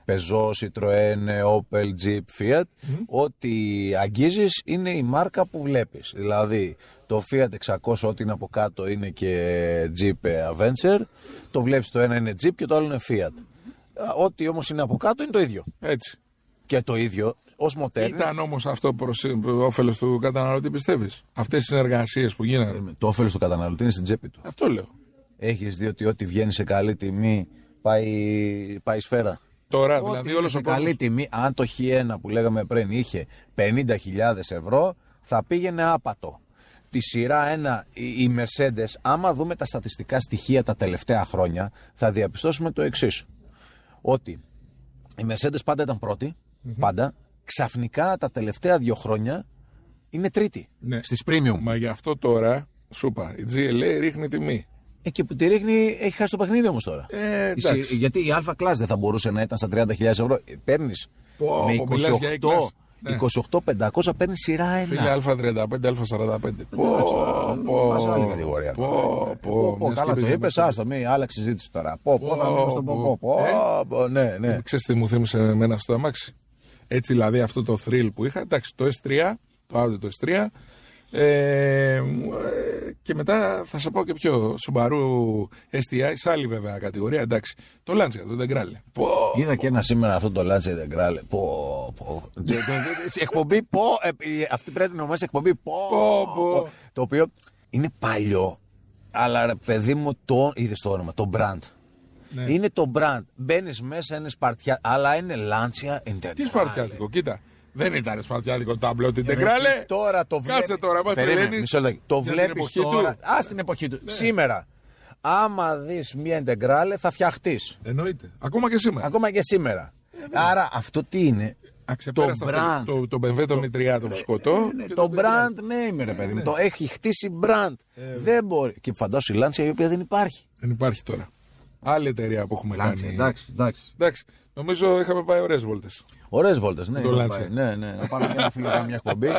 Peugeot, Citroën, Opel, Jeep, Fiat, mm. ό,τι αγγίζεις είναι η μάρκα που βλέπεις. Δηλαδή το Fiat εξακόσια, ό,τι είναι από κάτω είναι και Jeep Avenger, το βλέπεις το ένα είναι Jeep και το άλλο είναι Fiat. Ό,τι όμως είναι από κάτω είναι το ίδιο. Έτσι. Και το ίδιο ως μοτέρ. Ήταν όμως αυτό προς όφελος του καταναλωτή, πιστεύεις? Αυτές οι συνεργασίες που γίνανε. Το όφελος του καταναλωτή είναι στην τσέπη του. Αυτό λέω. Έχεις δει ότι ό,τι βγαίνει σε καλή τιμή πάει, πάει σφαίρα. Τώρα, Ό,τι δηλαδή, είναι όλος σε ο κόσμος. καλή τιμή, αν το χ ένα που λέγαμε πριν είχε πενήντα χιλιάδες ευρώ, θα πήγαινε άπατο. Τη σειρά ένα, η Mercedes, άμα δούμε τα στατιστικά στοιχεία τα τελευταία χρόνια, θα διαπιστώσουμε το εξής. Ότι η Mercedes πάντα ήταν πρώτη, mm-hmm. πάντα, ξαφνικά τα τελευταία δύο χρόνια είναι τρίτη, ναι. στις premium. Μα γι' αυτό τώρα, σου είπα, η τζι ελ έι ρίχνει τιμή. Ε, και που τη ρίχνει, έχει χάσει το παιχνίδι όμως τώρα. Ε, η, γιατί η Α-Class δεν θα μπορούσε να ήταν στα τριάντα χιλιάδες ευρώ. Παίρνεις με είκοσι οκτώ, είκοσι οκτώ πεντακόσια παίρνει σειρά ένα. Φίλε Α τριάντα πέντε, Α σαράντα πέντε. Πω, άλλη κατηγορία. Πω, καλά το είπες, άστα, μη άλλαξε συζήτηση τώρα. Πω, πω, θα μου στο πω, πω, ναι, ναι. Ξέρεις τι μου θύμισε εμένα αυτό το αμάξι? Έτσι δηλαδή αυτό το thrill που είχα, εντάξει, το ες τρία, το Audi το ες τρία, ε, και μετά θα σε πω και πιο Subaru ες τι άι, σε άλλη βέβαια κατηγορία, εντάξει, το Lancia, το Integrale. Είδα και ένα σήμερα αυτό το Lancia Integrale. Πω, πω. Εκπομπή, πω, αυτή πρέπει να ονομάσει εκπομπή, πω, πω. Το οποίο είναι παλιό, αλλά ρε παιδί μου, το είδες το όνομα, το brand. Ναι. Είναι το brand. Μπαίνεις μέσα, είναι σπαρτιά, αλλά είναι Lancia Integrale. Τι σπαρτιάτικο, κοίτα. Δεν ήταν σπαρτιάτικο τάμπλο την Integrale. Τώρα το βλέπεις. Κάτσε τώρα, μας τρελαίνεις. Το βλέπεις τώρα. Α, στην εποχή του. Ναι. Σήμερα. Άμα δεις μια Integrale θα φτιαχτείς. Εννοείται. Ακόμα και σήμερα. Ακόμα και σήμερα. Ε, Άρα αυτό τι είναι? Το brand. Το, το μπι εμ ντάμπλιου το μη τρία, το σκοτώ. Ναι, το brand name, ρε παιδί μου. Το έχει χτίσει brand. Δεν μπορεί. Και φαντάσου η Lancia η οποία δεν υπάρχει. Δεν υπάρχει τώρα. Άλλη εταιρεία που έχουμε κάνει. Εντάξει, εντάξει. εντάξει. Νομίζω είχαμε πάει ωραίες βόλτες. Ωραίες βόλτες, ναι. Το Lancia. Ναι, ναι. Να πάμε και ένα φίλο να μια εκπομπή.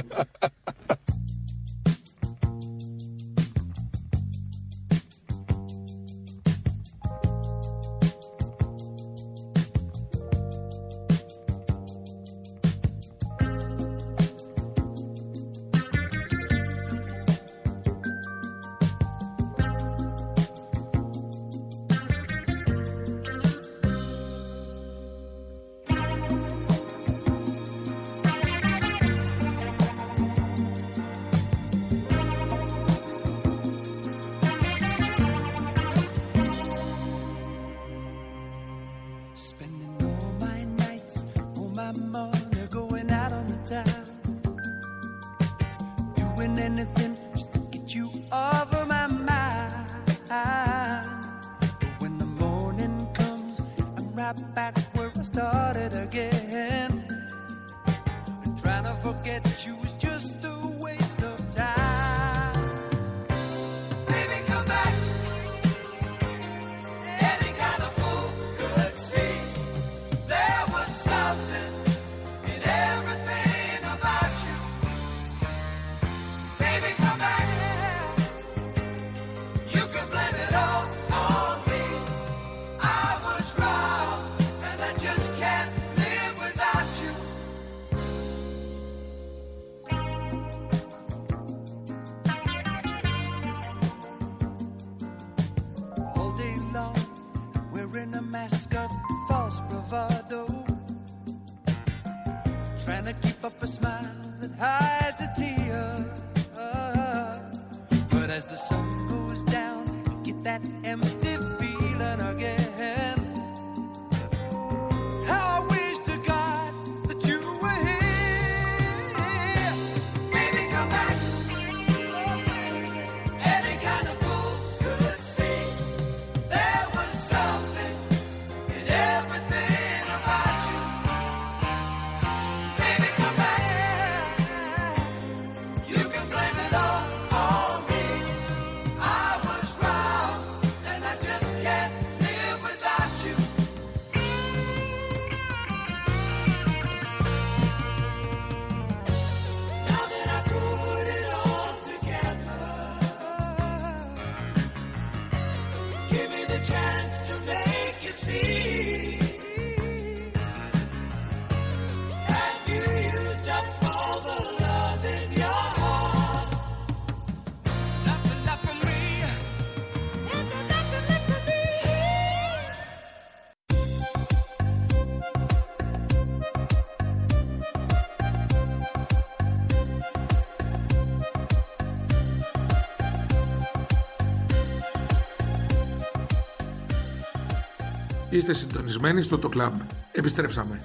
Είστε συντονισμένοι στο το Club. Επιστρέψαμε.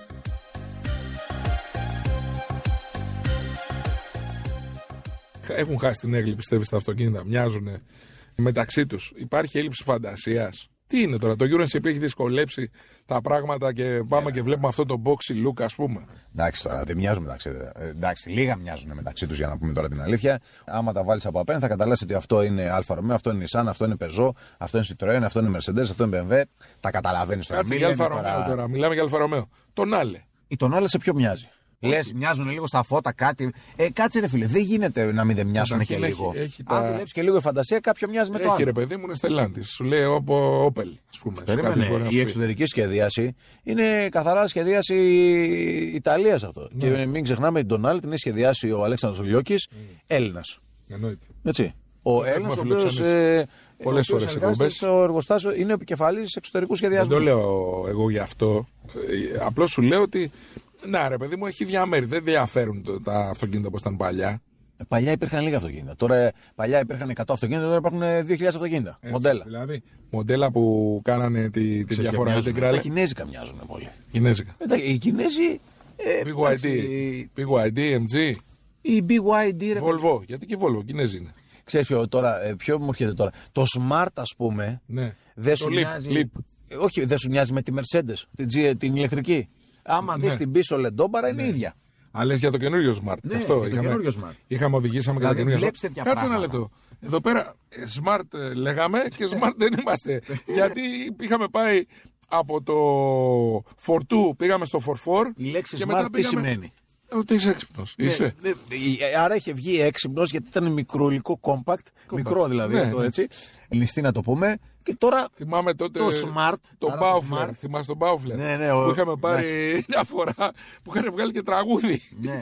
Έχουν χάσει την έγκλη, πιστεύεις, τα αυτοκίνητα. Μοιάζουν μεταξύ τους. Υπάρχει έλλειψη φαντασίας. Τι είναι τώρα, το Eurosep έχει δυσκολέψει τα πράγματα και πάμε yeah. και βλέπουμε αυτό το boxy look, ας πούμε. Εντάξει τώρα, δεν μοιάζουν μεταξύ τους. Εντάξει, λίγα μοιάζουν μεταξύ τους για να πούμε τώρα την αλήθεια. Άμα τα βάλεις από απέναντι θα καταλάβεις ότι αυτό είναι Αλφα Ρωμαίο, αυτό είναι Nissan, αυτό είναι Peugeot, αυτό είναι Citroën, αυτό είναι Mercedes, αυτό είναι μπι εμ ντάμπλιου. Τα καταλαβαίνεις τώρα. Κάτσε για Αλφα Ρωμαίο παρά... τώρα, μιλάμε για Αλφα Ρωμαίο. Τον Άλλε. Ή τον Άλλε σε ποιο μοιάζει. Λες, μοιάζουν λίγο στα φώτα κάτι. Ε, κάτσε ρε φίλε, δεν γίνεται να μην δεν μοιάζουν και λίγο. Έχει Αν τα... δουλέψει και λίγο η φαντασία, κάποιο μοιάζει με το άλλο. Έχει ρε παιδί μου, είναι Stellantis. Σου λέει όπω Opel, ας πούμε. Περίμενε, η εξωτερική σχεδίαση είναι καθαρά σχεδίαση Ιταλίας αυτό. Ναι. Και μην ξεχνάμε την Donald την έχει σχεδιάσει ο Αλέξανδρος Λιώκης, mm. Έλληνας. Εννοείται. Έτσι. Ο Έλληνας, ο οποίος πολλές φορές εκπομπές στο εργοστάσιο είναι επικεφαλής εξωτερικού σχεδιασμού. Δεν το λέω εγώ γι' αυτό. Απλώς σου λέω ότι. Να ρε παιδί μου, έχει διαμέρει. Δεν διαφέρουν το, τα αυτοκίνητα όπως ήταν παλιά. Παλιά υπήρχαν λίγα αυτοκίνητα. Τώρα παλιά υπήρχαν εκατό αυτοκίνητα, τώρα υπάρχουν δύο χιλιάδες αυτοκίνητα. Έτσι, μοντέλα. Δηλαδή, μοντέλα που κάνανε τη, τη διαφορά. Τα κινέζικα μοιάζουν πολύ. Κινέζικα. Ε, οι Κινέζοι. Ε, μπι γουάι ντι, μπι γουάι ντι, εμ τζι. Η μπι γουάι ντι, ρε. Volvo, γιατί και Volvo, Κινέζοι είναι. Ξέρεις ποιο, τώρα, ποιο μου έρχεται τώρα. Το Smart, ας πούμε. Ναι. Δεν σου Leap, μοιάζει. Leap. Όχι, δεν σου μοιάζει με τη Mercedes, την, G, την ηλεκτρική. Άμα ναι. δεις την πίσω λεντόμπαρα είναι ναι. ίδια. Αλλά λες για το καινούριο Smart. Ναι, αυτό. το είχαμε, καινούριο Smart. Είχαμε οδηγήσαμε δηλαδή, και το καινούριο Smart. Κάτσε ένα λεπτό. Εδώ πέρα Smart λέγαμε και Smart δεν είμαστε. Γιατί είχαμε πάει από το φορ δύο πήγαμε στο φορ φορ. Η λέξη και Smart μετά τι πήγαμε... σημαίνει. Ότι είσαι έξυπνος. Ναι, είσαι. Ναι, άρα είχε βγει έξυπνος γιατί ήταν μικρούλικο, compact, μικρό δηλαδή. Ναι, το ναι. έτσι. Ληστή να το πούμε. Και τώρα θυμάμαι τότε το Smart. Το Baufler. Θυμάσαι τον Baufler. Ναι, ναι, ο... που είχαμε πάρει μια φορά που είχαν βγάλει και τραγούδι. Ναι.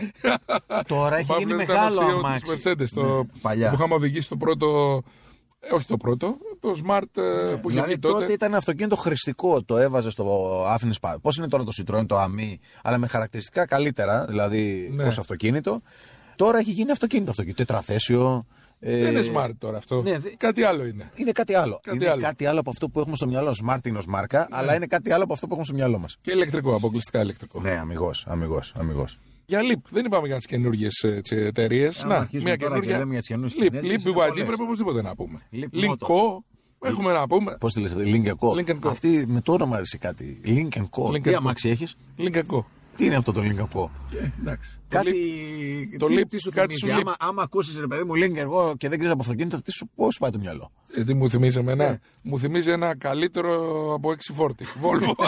Τώρα έχει γίνει μεγάλο αμάξι. Mercedes, το... Παλιά. Που είχαμε οδηγήσει το πρώτο. Ε, όχι το πρώτο, το Smart ναι, που είχε δηλαδή βγει τότε. τότε ήταν αυτοκίνητο χρηστικό, το έβαζε στο άφηνες πάνω. Πώς είναι τώρα το Citroën, το Ami, αλλά με χαρακτηριστικά καλύτερα, δηλαδή ναι. ως αυτοκίνητο. Τώρα έχει γίνει αυτοκίνητο, αυτοκίνητο, τετραθέσιο. Δεν ε... είναι Smart τώρα αυτό. Ναι, κάτι άλλο είναι. Είναι κάτι άλλο. Κάτι είναι άλλο. κάτι άλλο από αυτό που έχουμε στο μυαλό μας. Smart είναι ως μάρκα, ναι. αλλά είναι κάτι άλλο από αυτό που έχουμε στο μυαλό μας. Και ηλεκτρικό, αποκλειστικά ηλεκτρικό. Ναι, αμιγώς, αμιγώς, αμιγώς. Για Leap, δεν είπαμε για τις καινούργιες εταιρείες. Να, μια καινούργια. Leap, Leap, μπι γουάι ντι πρέπει οπωσδήποτε να πούμε. Link-Co, έχουμε να πούμε. Πώς τη λες, Link-Co. Αυτή με το όνομα αρέσει κάτι. Link-Co. Τι αμάξι έχεις? Link-Co. Τι είναι αυτό το Link-Co? Εντάξει. Κάτι. Το Leap, τι σου θυμίζει. Άμα, άμα ακούσεις ρε παιδί μου Link-Co και δεν ξέρεις από αυτοκίνητο, τι σου πώς πάει το μυαλό? Ε, τι μου θυμίζει εμένα? Yeah. Μου θυμίζει ένα καλύτερο από έξι φόρτι. Volvo.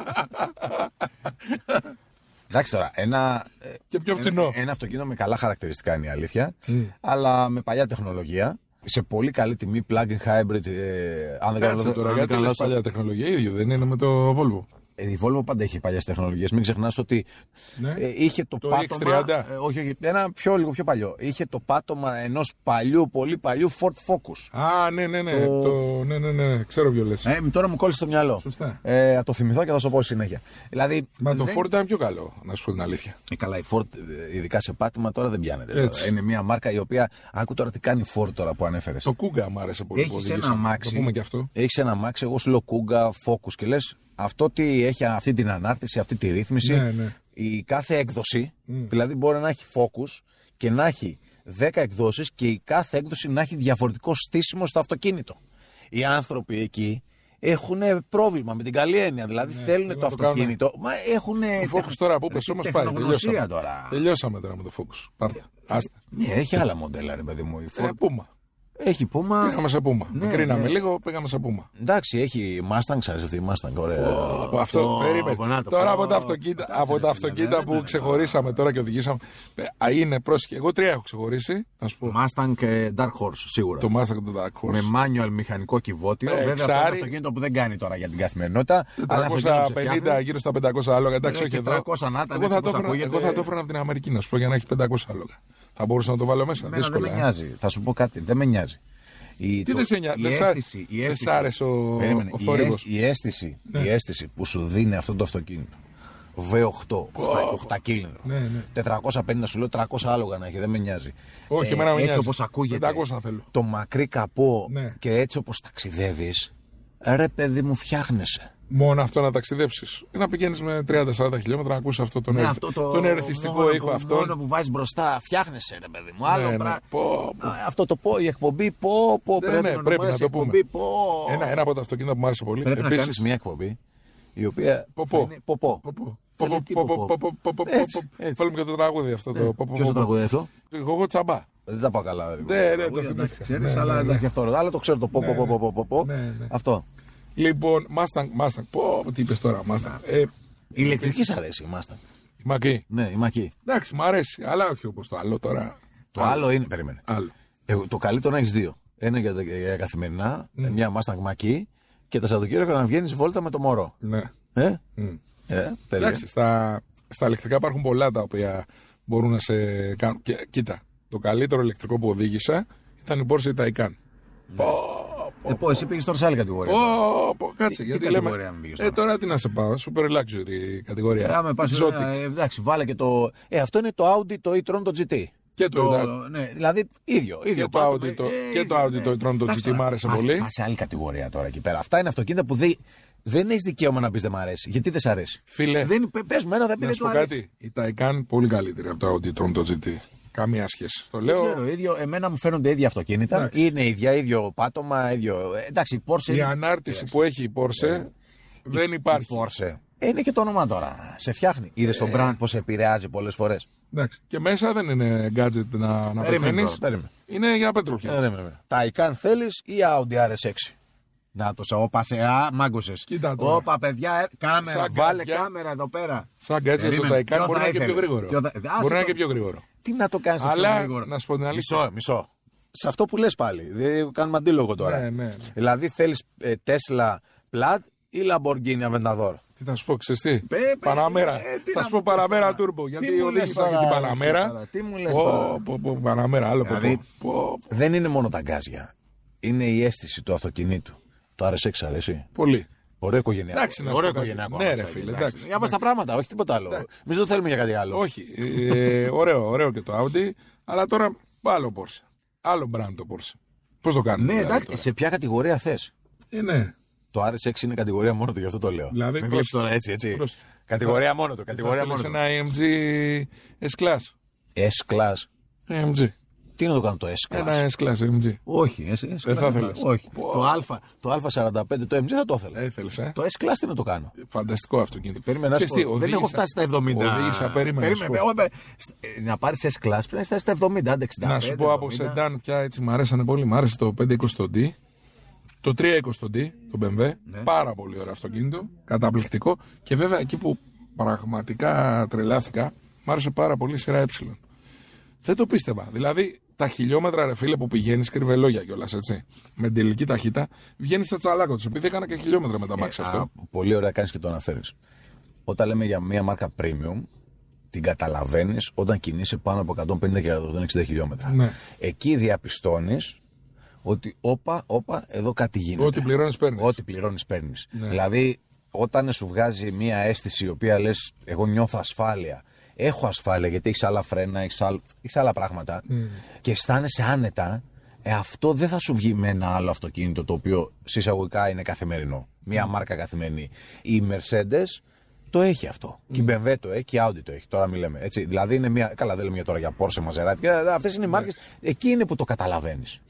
Εντάξει τώρα, ένα, και πιο φθηνό. Ένα, ένα αυτοκίνητο με καλά χαρακτηριστικά είναι η αλήθεια, mm. αλλά με παλιά τεχνολογία, σε πολύ καλή τιμή, plug-in hybrid. Ε, αν δεν κάνω τώρα, γιατί λες παλιά τεχνολογία, ίδιο δεν είναι με το Volvo. Ε, η Volvo πάντα έχει παλιές τεχνολογίες. Μην ξεχνάς ότι ναι. ε, είχε το, το πάτωμα. εξ τριάντα. Ε, όχι, όχι, ένα πιο λίγο πιο παλιό. Είχε το πάτωμα ενός παλιού, πολύ παλιού Ford Focus. Α, ναι, ναι, ναι. Το... Το... ναι, ναι, ναι. Ξέρω ποιο λες. Ε, τώρα μου κόλλησε το μυαλό. Σωστά. Ε, θα το θυμηθώ και θα σου πω συνέχεια. Δηλαδή, Μα δεν... το Ford ήταν πιο καλό, να σου πω την αλήθεια. Ε, καλά, η Ford, ειδικά σε πάτημα, τώρα δεν πιάνεται. Τώρα. Είναι μια μάρκα η οποία. Άκου τώρα τι κάνει η Ford τώρα που ανέφερες. Το Kuga μου άρεσε πολύ. Έχεις ένα αμάξι. Το έχεις ένα αμάξι, εγώ σου λέω Kuga Focus και λες. Αυτό τι έχει αυτή την ανάρτηση, αυτή τη ρύθμιση, ναι, ναι. η κάθε έκδοση, mm. δηλαδή μπορεί να έχει focus και να έχει δέκα εκδόσεις και η κάθε έκδοση να έχει διαφορετικό στήσιμο στο αυτοκίνητο. Οι άνθρωποι εκεί έχουν πρόβλημα με την καλή έννοια, δηλαδή ναι, θέλουν το, το αυτοκίνητο, μα έχουν... Το Focus τώρα που πες όμως πάει, τελειώσαμε. Τώρα. Τελειώσαμε τώρα με το Focus, πάρτε, άστα. Ναι, έχει άλλα μοντέλα ρε παιδί μου. Η Ford... ε, Puma. Έχει Puma. Πήγαμε σε Puma. Ναι, κρίναμε ναι. λίγο, πήγαμε σε Puma. Εντάξει, έχει Mustang, ξέρεις αυτή η Mustang. Ωραία. Oh, αυτό, oh, περίμενε. Τώρα από τα αυτοκίνητα, από τα αυτοκίνητα που ξεχωρίσαμε τώρα και οδηγήσαμε. Είναι πρόσχε. Εγώ τρία έχω ξεχωρίσει. Να σου πω. Mustang και Dark Horse, σίγουρα. Το Mustang και το Dark Horse. Με manual μηχανικό κυβότιο. Βέβαια αυτό είναι αυτοκίνητο που δεν κάνει τώρα για την καθημερινότητα. τετρακόσια πενήντα γύρω στα πεντακόσια άλογα. Εντάξει, όχι εδώ. Εγώ θα το έφερα από την Αμερική να σου πω για να έχει πεντακόσια άλογα. Θα μπορούσα να το βάλω μέσα. Δεν με νοιάζει. Θα σου πω κάτι. Δεν με νιάζει. Η, Τι το, δεν σε νοιάζει, δεν σ' άρεσε ο, ο θόρυβος. Η, η, αίσθηση, ναι. η αίσθηση που σου δίνει αυτό το αυτοκίνητο. βι οκτώ, οκτώ κύλινδρο. Ναι, ναι. τετρακόσια πενήντα σου λέω, τριακόσια άλογα να έχει, δεν με νοιάζει. Όχι, ε, εμένα με νοιάζει. Έτσι όπως ακούγεται, πεντακόσια θέλω. Το μακρύ καπό ναι. και έτσι όπως ταξιδεύεις, ρε παιδί μου φτιάχνεσαι. Μόνο αυτό να ταξιδέψεις. Ή να πηγαίνεις με τριάντα σαράντα χιλιόμετρα να ακούσεις αυτό τον, Ναι, ερθ... αυτό το τον ερεθιστικό μόνο ήχο που, αυτόν. μόνο που βάζεις μπροστά, φτιάχνεσαι, ρε παιδί μου. Άλλο Ναι, πρα... ναι. Πω, πω. Α, Αυτό το πω, η εκπομπή, πω, πω, Ναι, πρέπει, ναι, να πρέπει να ονομάσεις το πούμε. εκπομπή, πω. Ένα, ένα από τα αυτοκίνητα που μου άρεσε πολύ. Πρέπει να Επίσης, κάνεις μια εκπομπή η οποία Πω, θα πω. είναι πω, πω. Πω, πω. Θα Πω, λέει πω, τι πω, πω, πω, πω. πω, πω, πω, Έτσι, πω. έτσι. Θέλουμε και το τραγούδι αυτό. Το πω, πω, Ποιος το πω. τραγουδάει αυτό? Εγώ τσαμπά. Δεν τα πάω καλά. ρε. Ναι, ναι, το Εντάξει, θυμήθηκα. ξέρεις, Ναι, αλλά ναι, ναι. εντάξει αυτό. Αλλά το ξέρω το πω, Ναι, πω, πω, ναι. πω, πω, πω. Ναι, ναι. Αυτό. Λοιπόν, Mustang, Mustang. Πω, τι είπες τώρα, Mustang. Ε, Η ηλεκτρική σ' αρέσει η Mustang. η Μακή. Ναι, η Μακή. Εντάξει, μ' αρέσει, αλλά όχι όπως το άλλο τώρα. Το άλλο είναι, περίμενε. Άλλο. Ε, το καλύτερο να έχει δύο. Ένα για, τα- για καθημερινά, μια Mustang Μακή και τα Σαββατοκύριακα να βγαίνει βόλτα με το μωρό. Ναι. Ε, Μμ. ε τέλεια. Εντάξει, στα, στα ηλεκτρικά υπάρχουν πολλά τα οποία μπορούν να σε κάνουν. Και, κοίτα, το καλύτερο ηλεκτρικό που οδήγησα ήταν η Porsche Taycan. Πω, Ε, πω, εσύ πήγες τώρα σε άλλη κατηγορία. πω, πω, κάτσε, Τι- γιατί τι λέμε. κατηγορία μου πήγες Ε, τώρα? τώρα τι να σε πάω, super luxury κατηγορία. Ε, άμα πας, Exotic. ε, εντάξει, βάλε και το. Ε, αυτό είναι το Audi, το e-tron, το τζι τι. Και το, ναι, δηλαδή ίδιο. ίδιο και το πάτο, Audi, με- το, ε, και το Audi, το e-tron, το εντάξει, τζι τι τώρα, μ' άρεσε πας- πολύ. Πας σε άλλη κατηγορία τώρα εκεί πέρα. Αυτά είναι αυτοκίνητα που δεν, δεν έχει δικαίωμα να πει δεν μ' αρέσει. Γιατί δεν σ' αρέσει. Φίλε, Δεν πες μου ένα, δεν πει να δεν σου του πω αρέσει. κάτι. Η Taycan πολύ καλύτερη από το Audi e-tron, το τζι τι. Καμία σχέση. Το Δεν λέω. ξέρω, ίδιο, εμένα μου φαίνονται ίδια αυτοκίνητα. Εντάξει. Είναι ίδια, ίδιο πάτωμα, ίδιο. ε, Εντάξει, η Porsche. Η είναι- ανάρτηση που έχει η Porsche δεν υπάρχει. Η Porsche. Ε, Είναι και το όνομα τώρα. Σε φτιάχνει. Είδε τον brand πώ σε επηρεάζει πολλέ φορέ. Εντάξει. Και μέσα δεν είναι gadget να, να πεθαίνεις. Είναι για πετροχιάς. Taycan θέλει ή Audi αρ ες έξι. Να το σα, όπα σε α, μάγκωσες. Κοίτα τώρα. Όπα, παιδιά, ε, κάμερα, Σαν βάλε γκάζια. κάμερα εδώ πέρα. Σαν gadget το Περίμενε. Taycan Ποιο μπορεί θα να είναι και πιο ήθελες? γρήγορο. Ποιο θα- Άσε Μπορεί να είναι το- και πιο γρήγορο. Τι να το κάνει Αλλά, πιο γρήγορο. να σου πω την αλήθεια. Μισό, μισό. Σε αυτό που λες πάλι. Δεν κάνουμε αντίλογο τώρα. Ναι, ναι, ναι. Δηλαδή θέλει ε, Tesla Plaid ή Lamborghini Aventador. Τι θα σου πω, ξέρεις τι. Πε, πε, Παναμέρα. ε, τι Θα να σου μου πω πεις Παναμέρα τώρα. Turbo. Τι Γιατί μου λες οδήγησα και τώρα, την εσύ Παναμέρα. τώρα, τι μου λες Πω, τώρα. πω, πω, Παναμέρα, άλλο Δηλαδή, πω, πω, πω. δεν είναι μόνο τα γκάζια. Είναι η αίσθηση του αυτοκινήτου. Το αρ ες έξι αρέσει. Πολύ. Ωραίο οικογενειακό. Εντάξει, να σου Ωραίο πω κάτι. οικογενειακό. Ναι, μας ρε έλεγε, φίλε, εντάξει. εντάξει. Για βάζ τα πράγματα, όχι τίποτα άλλο. Εμεί δεν το θέλουμε για κάτι άλλο. Όχι. Ε, ωραίο, ωραίο και το Audi. Αλλά τώρα άλλο Porsche. Άλλο brand το Porsche. Πώς το κάνουμε. Ναι, δηλαδή, εντάξει, τώρα. σε ποια κατηγορία θε. Ε, ναι. Το αρ ες έξι είναι κατηγορία μόνο του, γι' αυτό το λέω. Δηλαδή, Μην πώς- βλέπεις τώρα έτσι, έτσι. πώς- Κατηγορία μόνο του. Κατηγορία Θα μόνο θέλεις του. ένα έι εμ τζι S-Class. S-Class. έι εμ τζι. Τι να το κάνω το S-Class. Ένα S-Class έι εμ τζι. Όχι, S- S-Class. Δεν θα ήθελες. Όχι. Πω. Το Α, το Α σαράντα πέντε, το εμ τζι θα το ήθελα. Έθελες, ε. Το S-Class τι να το κάνω. Φανταστικό αυτοκίνητο. Περίμενα να σου Ξέρεις τι, πω, δεν έχω οδήγησα- φτάσει στα εβδομήντα. Οδήγησα, περίμενα. να σου πω. Περίμενε, εγώ, ε, να πάρει S-Class πρέπει να φτάσει στα εβδομήντα, άντε εξήντα πέντε. Να σου πω από εβδομήντα. σεντάν πια έτσι μου αρέσανε πολύ. Μ' άρεσε το πεντακόσια είκοσι το D, το τριακόσια είκοσι το D, το μπι εμ ντάμπλιου. Ναι. Πάρα πολύ ωραίο αυτοκίνητο. Καταπληκτικό. Και βέβαια εκεί που πραγματικά τρελάθηκα, μ' άρεσε πάρα πολύ η σειρά Ε. Δεν το πίστευα. Δηλαδή τα χιλιόμετρα, ρε φίλε, που πηγαίνει, κρύβε λόγια κιόλα, έτσι. Με την τελική ταχύτητα, βγαίνει στα τσαλάκο του. Επειδή έκανα και χιλιόμετρα με τα μάξι αυτό. Α, πολύ ωραία κάνει και το αναφέρει. Όταν λέμε για μια μάρκα premium, την καταλαβαίνει όταν κινείσαι πάνω από εκατόν πενήντα και εκατόν εξήντα χιλιόμετρα. Ναι. Εκεί διαπιστώνει ότι όπα, όπα, εδώ κάτι γίνεται. Ό,τι πληρώνει, παίρνει. Ό,τι πληρώνει, παίρνει. Ναι. Δηλαδή, όταν σου βγάζει μια αίσθηση η οποία λε, εγώ νιώθω ασφάλεια. Έχω ασφάλεια γιατί έχει άλλα φρένα, έχει άλλ... άλλα πράγματα και αισθάνεσαι άνετα. Ε, αυτό δεν θα σου βγει με ένα άλλο αυτοκίνητο το οποίο συσσαγωγικά είναι καθημερινό. Μια μάρκα καθημερινή. Η Mercedes το έχει αυτό. Και η μπι εμ ντάμπλιου το έχει και η Audi το έχει. Τώρα μιλάμε. Έτσι. Δηλαδή είναι μια. Καλά, δεν λέμε τώρα για Porsche, Maserati. Αυτές είναι οι μάρκες. Εκεί είναι που το καταλαβαίνεις.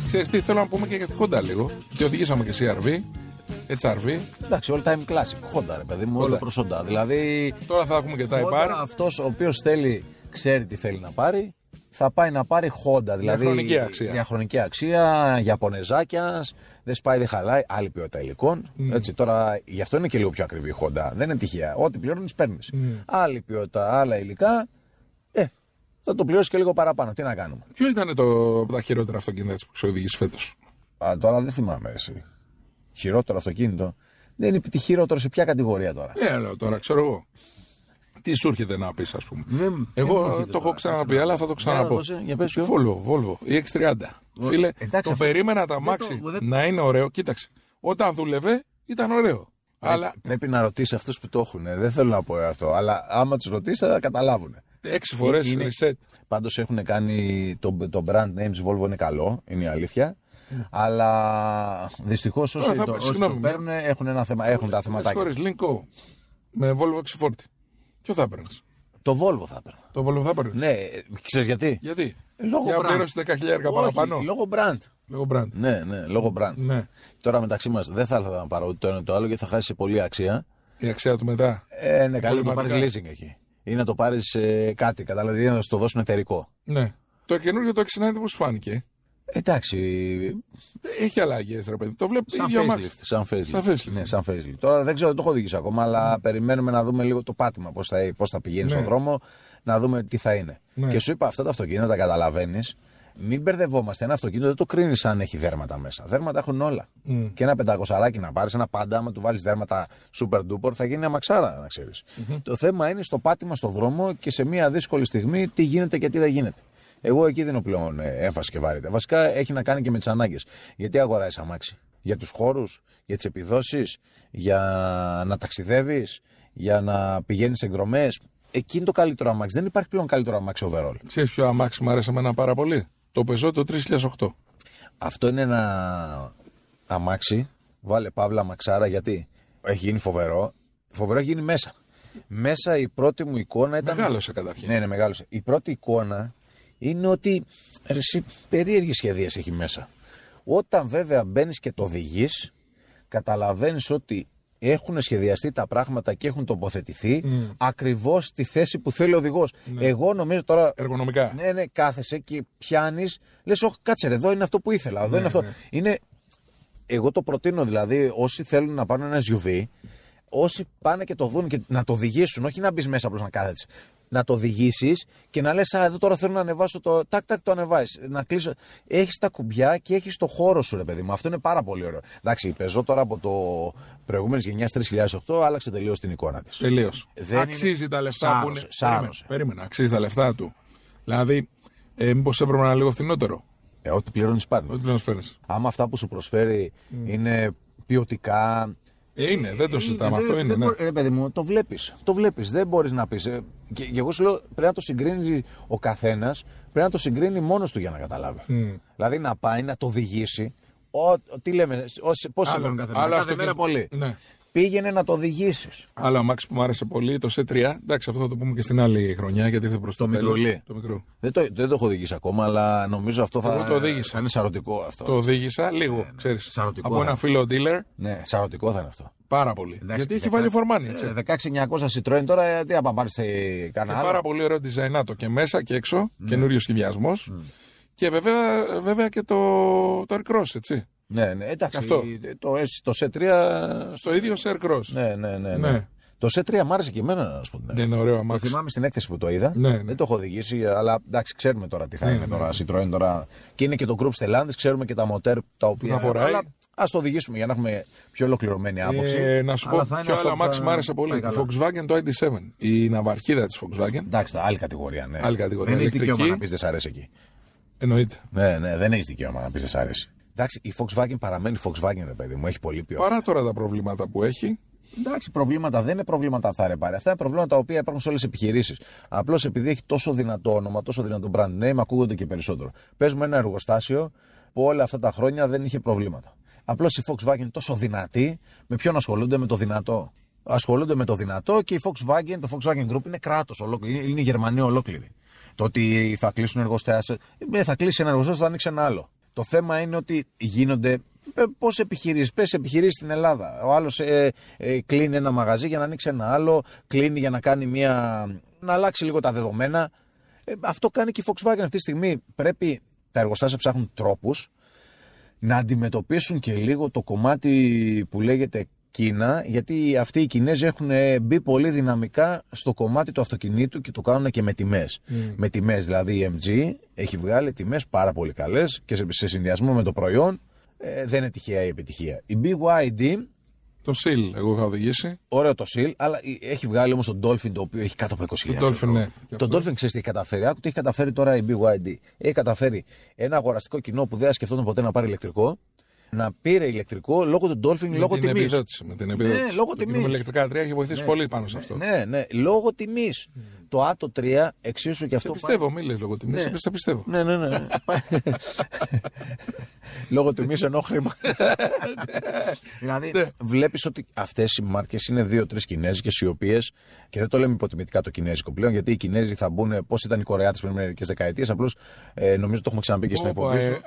Ξέρεις τι, θέλω να πούμε και για τη Honda λίγο. Και οδηγήσαμε και σι αρ βι, έιτς αρ βι. Εντάξει, all time classic. Honda, ρε παιδί μου, όλο προς Honda. Δηλαδή. Τώρα θα έχουμε και τα Honda, Type R. αυτός ο οποίος θέλει, ξέρει τι θέλει να πάρει, θα πάει να πάρει Honda. Δηλαδή, χρονική αξία. Για χρονική αξία, για πονεζάκια, δεν σπάει, δεν χαλάει, άλλη ποιότητα υλικών. Mm. Έτσι, τώρα, γι' αυτό είναι και λίγο πιο ακριβή η Honda. Δεν είναι τυχαία. Ό,τι πληρώνεις, παίρνεις. Mm. Άλλη ποιότητα, άλλα υλικά. Ε, θα το πληρώσει και λίγο παραπάνω. Τι να κάνουμε. Ποιο ήταν το από τα χειρότερα αυτοκίνητα που σου οδηγείς φέτος? Α, τώρα δεν θυμάμαι εσύ. Χειρότερο αυτοκίνητο. Δεν είναι τι χειρότερο σε ποια κατηγορία τώρα. Ε, λέω τώρα, ξέρω εγώ. Τι σου έρχεται να πεις, ας πούμε. Δεν, εγώ δεν το έχω ξαναπεί, αλλά θα το ξαναπώ. Για πες ποιο. Volvo, Volvo, η εξ τριάντα. Φίλε, εντάξει, το αυτό... περίμενα τα μάξι το... να είναι ωραίο. Κοίταξε, όταν δούλευε ήταν ωραίο. Πρέ, αλλά... Πρέπει να ρωτήσει αυτούς που το έχουν. Δεν θέλω να πω αυτό. Αλλά άμα τους ρωτήσει θα καταλάβουν. Έξι φορές είναι... reset. Πάντως έχουν κάνει. Το, το brand name της Volvo είναι καλό, είναι η αλήθεια. Mm. Αλλά δυστυχώς όσοι, θα... το, όσοι το παίρνουν έχουν, ένα θέμα, έχουν τα θεματάκια. Χωρίς Linko με Volvo εξακόσια σαράντα. Ποιο θα έπαιρνες? Το Volvo θα έπαιρνα. Το Volvo θα έπαιρνες. Ναι, ξέρεις γιατί? Γιατί? Λόγω για brand. να πληρώσεις δέκα χιλιάδες παραπάνω. Λόγω brand. Λόγω brand. Ναι, ναι, λόγω brand. Ναι. Τώρα μεταξύ μας δεν θα ήθελα να πάρω ούτε το ένα το άλλο γιατί θα χάσει πολύ αξία. Η αξία του μετά. Ε, ναι, καλύτερα να το πάρεις leasing εκεί. Ή να το πάρεις ε, κάτι, κατάλαβε, ή να το δώσουν εταιρικό. Ναι. Το καινούργιο το εξήντα εννιά πώς φάνηκε? Εντάξει. Έχει αλλαγές, ρε παιδί. Το βλέπω σαν ίδιο facelift. Σαν facelift. Σαν facelift. Ναι, σαν facelift. Τώρα δεν ξέρω, δεν το έχω οδηγήσει ακόμα, αλλά περιμένουμε να δούμε λίγο το πάτημα, πώς θα, πώς θα πηγαίνει ναι. στον δρόμο, να δούμε τι θα είναι. Ναι. Και σου είπα, αυτά τα αυτοκίνητα τα καταλαβαίνεις. Μην μπερδευόμαστε. Ένα αυτοκίνητο δεν το κρίνεις αν έχει δέρματα μέσα. Δέρματα έχουν όλα. Mm. Και ένα πεντακοσαράκι να πάρεις, ένα πάντα, άμα του βάλεις δέρματα super duper, θα γίνει αμαξάρα, να ξέρεις. Mm-hmm. Το θέμα είναι στο πάτημα στον δρόμο και σε μια δύσκολη στιγμή τι γίνεται και τι δεν γίνεται. Εγώ εκεί δίνω πλέον έμφαση και βαρύτητα. Βασικά έχει να κάνει και με τις ανάγκες. Γιατί αγοράζεις αμάξι? Για τους χώρους, για τις επιδόσεις, για να ταξιδεύεις, για να πηγαίνεις εκδρομές. Εκεί είναι το καλύτερο αμάξι. Δεν υπάρχει πλέον καλύτερο αμάξι overall. Ξέρεις ποιο αμάξι μου άρεσε εμένα πάρα πολύ? Το Peugeot το τρεις χιλιάδες οκτώ. Αυτό είναι ένα αμάξι. Βάλε παύλα αμαξάρα γιατί έχει γίνει φοβερό. Φοβερό έχει γίνει μέσα. Μέσα η πρώτη μου εικόνα ήταν. Μεγάλωσε καταρχήν. Ναι, ναι, μεγάλωσε. Η πρώτη εικόνα είναι ότι εσύ περίεργες σχεδίες έχει μέσα. Όταν βέβαια μπαίνεις και το οδηγείς, καταλαβαίνεις ότι έχουν σχεδιαστεί τα πράγματα και έχουν τοποθετηθεί mm. ακριβώς στη θέση που θέλει ο οδηγός. Ναι. Εγώ νομίζω τώρα. Εργονομικά. Ναι, ναι, κάθεσαι και πιάνεις, λες, όχι, κάτσε ρε, εδώ είναι αυτό που ήθελα. Εδώ ναι, είναι αυτό. Ναι. Είναι. Εγώ το προτείνω δηλαδή, όσοι θέλουν να πάρουν ένα ες γιου βι, όσοι πάνε και το δουν και να το οδηγήσουν, όχι να μπει μέσα απλώς να κάθεσαι. Να το οδηγήσεις και να λες, α, εδώ τώρα θέλω να ανεβάσω το. Τάκ, τάκ, το ανεβάσεις. Να κλείσω. Έχεις τα κουμπιά και έχεις το χώρο σου, ρε παιδί μου. Αυτό είναι πάρα πολύ ωραίο. Εντάξει, η Peugeot τώρα από το προηγούμενη γενιά τρεις χιλιάδες οκτώ άλλαξε τελείως την εικόνα της. Τελείως. Αξίζει είναι... τα λεφτά σάρωσε, που είναι. Σάρωσε. Περίμενε, περίμενε. Αξίζει τα λεφτά του. Δηλαδή, ε, μήπως έπρεπε να είναι λίγο φθηνότερο. Ε, ό,τι πληρώνεις πάρει. Ό,τι πληρώνεις παίρνει. Άμα αυτά που σου προσφέρει mm. είναι ποιοτικά. Είναι, δεν το συζητάμε. Αυτό είναι. Δεν ναι. Ρε παιδί μου, το βλέπεις. Το βλέπεις. Δεν μπορείς να πεις. Ε, και, και εγώ σου λέω πρέπει να το συγκρίνει ο καθένας, πρέπει να το συγκρίνει μόνος του για να καταλάβει. Mm. Δηλαδή να πάει να το οδηγήσει. Ο, ο, τι λέμε, πώς σε παίρνουν κάθε μέρα. Κάθε μέρα πολύ. Ναι. Πήγαινε να το οδηγήσεις. Άλλο αμάξι που μου άρεσε πολύ, το σι τρία. Εντάξει, αυτό θα το πούμε και στην άλλη χρονιά γιατί ήρθε προς το, το τέλος. Το μικρό. Δεν το, δεν το έχω οδηγήσει ακόμα, αλλά νομίζω αυτό θα, το θα είναι σαρωτικό αυτό. Το οδήγησα λίγο, ναι, ναι. ξέρεις. Σαρωτικό από ένα φίλο dealer. Ναι, σαρωτικό θα είναι αυτό. Πάρα πολύ. Εντάξει, γιατί έχει βάλει φορμάνι, έτσι. δεκαέξι εννιακόσια Citroën τώρα, τι να πάρει σε κανένα άλλο. Πάρα πολύ ωραίο design και μέσα και έξω, mm. καινούριο σχεδιασμός. Mm. Και βέβαια, βέβαια και το, το Aircross, έτσι. Ναι, ναι, εντάξει. Αυτό. Το, το σι τρία. Στο ίδιο Aircross. Ναι, ναι, ναι. ναι. ναι. Το σι τρία μ' άρεσε και εμένα, να σου πω. Ναι, είναι ωραίο αμάξι. Το θυμάμαι στην έκθεση που το είδα. Ναι, ναι. Δεν το έχω οδηγήσει, αλλά εντάξει, ξέρουμε τώρα τι θα ναι, είναι ναι. τώρα. Citroën τώρα. Και είναι και το Group Stellantis, ξέρουμε και τα μοτέρ τα οποία. Θα φοράει. Αλλά ας το οδηγήσουμε για να έχουμε πιο ολοκληρωμένη άποψη. Ε, να σου πω ποιο άλλο αμάξι μου άρεσε πολύ. Το Volkswagen το άι ντι σέβεν. Η ναυαρχίδα της Volkswagen. Εντάξει, άλλη κατηγορία. Ναι. Άλλη κατηγορία. Δεν έχει δικαίωμα να πει δεν σ' αρέσει εκεί. Εννοείται. Ναι, ναι, δεν έχει δικαίωμα να πει δεν σ' αρέσει. Εντάξει, η Volkswagen παραμένει Volkswagen, ρε παιδί μου, έχει πολύ ποιότητα. Παρά τώρα τα προβλήματα που έχει. Εντάξει, προβλήματα δεν είναι προβλήματα θα ρεπάρει. Αυτά είναι προβλήματα τα οποία υπάρχουν σε όλες τις επιχειρήσεις. Απλώς επειδή έχει τόσο δυνατό όνομα, τόσο δυνατό brand name, ακούγονται και περισσότερο. Παίζουμε ένα εργοστάσιο που όλα αυτά τα χρόνια δεν είχε προβλήματα. Απλώς η Volkswagen είναι τόσο δυνατή, με ποιον ασχολούνται? Με το δυνατό. Ασχολούνται με το δυνατό και η Volkswagen, το Volkswagen Group είναι κράτος ολόκληρο, είναι η Γερμανία ολόκληρη. Το ότι θα κλείσουν εργοστάσια, θα κλείσει ένα εργοστάσιο, θα ανοίξει ένα άλλο. Το θέμα είναι ότι γίνονται. Πώς επιχειρήσεις, πες επιχειρήσεις στην Ελλάδα. Ο άλλος ε, ε, κλείνει ένα μαγαζί για να ανοίξει ένα άλλο, κλείνει για να κάνει μια. Να αλλάξει λίγο τα δεδομένα. Ε, αυτό κάνει και η Volkswagen αυτή τη στιγμή. Πρέπει τα εργοστάσια ψάχνουν τρόπους να αντιμετωπίσουν και λίγο το κομμάτι που λέγεται Κίνα, γιατί αυτοί οι Κινέζοι έχουν μπει πολύ δυναμικά στο κομμάτι του αυτοκινήτου και το κάνουν και με τιμές. Mm. Με τιμές, δηλαδή η εμ τζι έχει βγάλει τιμές πάρα πολύ καλές και σε συνδυασμό με το προϊόν ε, δεν είναι τυχαία η επιτυχία. Η μπι γουάι ντι. Το Seal, εγώ είχα οδηγήσει. Ωραίο το Seal, αλλά έχει βγάλει όμως τον Dolphin, το οποίο έχει κάτω από είκοσι χιλιάδες. Το Dolphin, ναι. Το Dolphin, ξέρεις τι έχει καταφέρει. Άκου τι έχει καταφέρει τώρα η μπι γουάι ντι. Έχει καταφέρει ένα αγοραστικό κοινό που δεν σκεφτόταν ποτέ να πάρει ηλεκτρικό, να πήρε ηλεκτρικό λόγω του Dolphin, με λόγω την τιμής. Επιδότηση, με την επιδότηση. Ναι, λόγω τιμής. Με ηλεκτρικά τρία έχει βοηθήσει ναι, πολύ πάνω σε αυτό. Ναι, ναι, λόγω τιμής. Mm. Το Άτο τρία εξίσου και αυτό. Σε πιστεύω, μην λες λόγω τιμής. Ναι. Σε πιστεύω. Ναι, ναι, ναι. Λόγω τιμής ενώ χρήμα. Δηλαδή, βλέπεις ότι αυτές οι μάρκες είναι δύο-τρεις κινέζικες, οι οποίες, και δεν το λέμε υποτιμητικά το κινέζικο πλέον, γιατί οι Κινέζοι θα μπουν, πώς ήταν οι Κορεάτες πριν μερικές δεκαετίες, απλώς ε, νομίζω το έχουμε ξαναπεί και στην εκπομπή.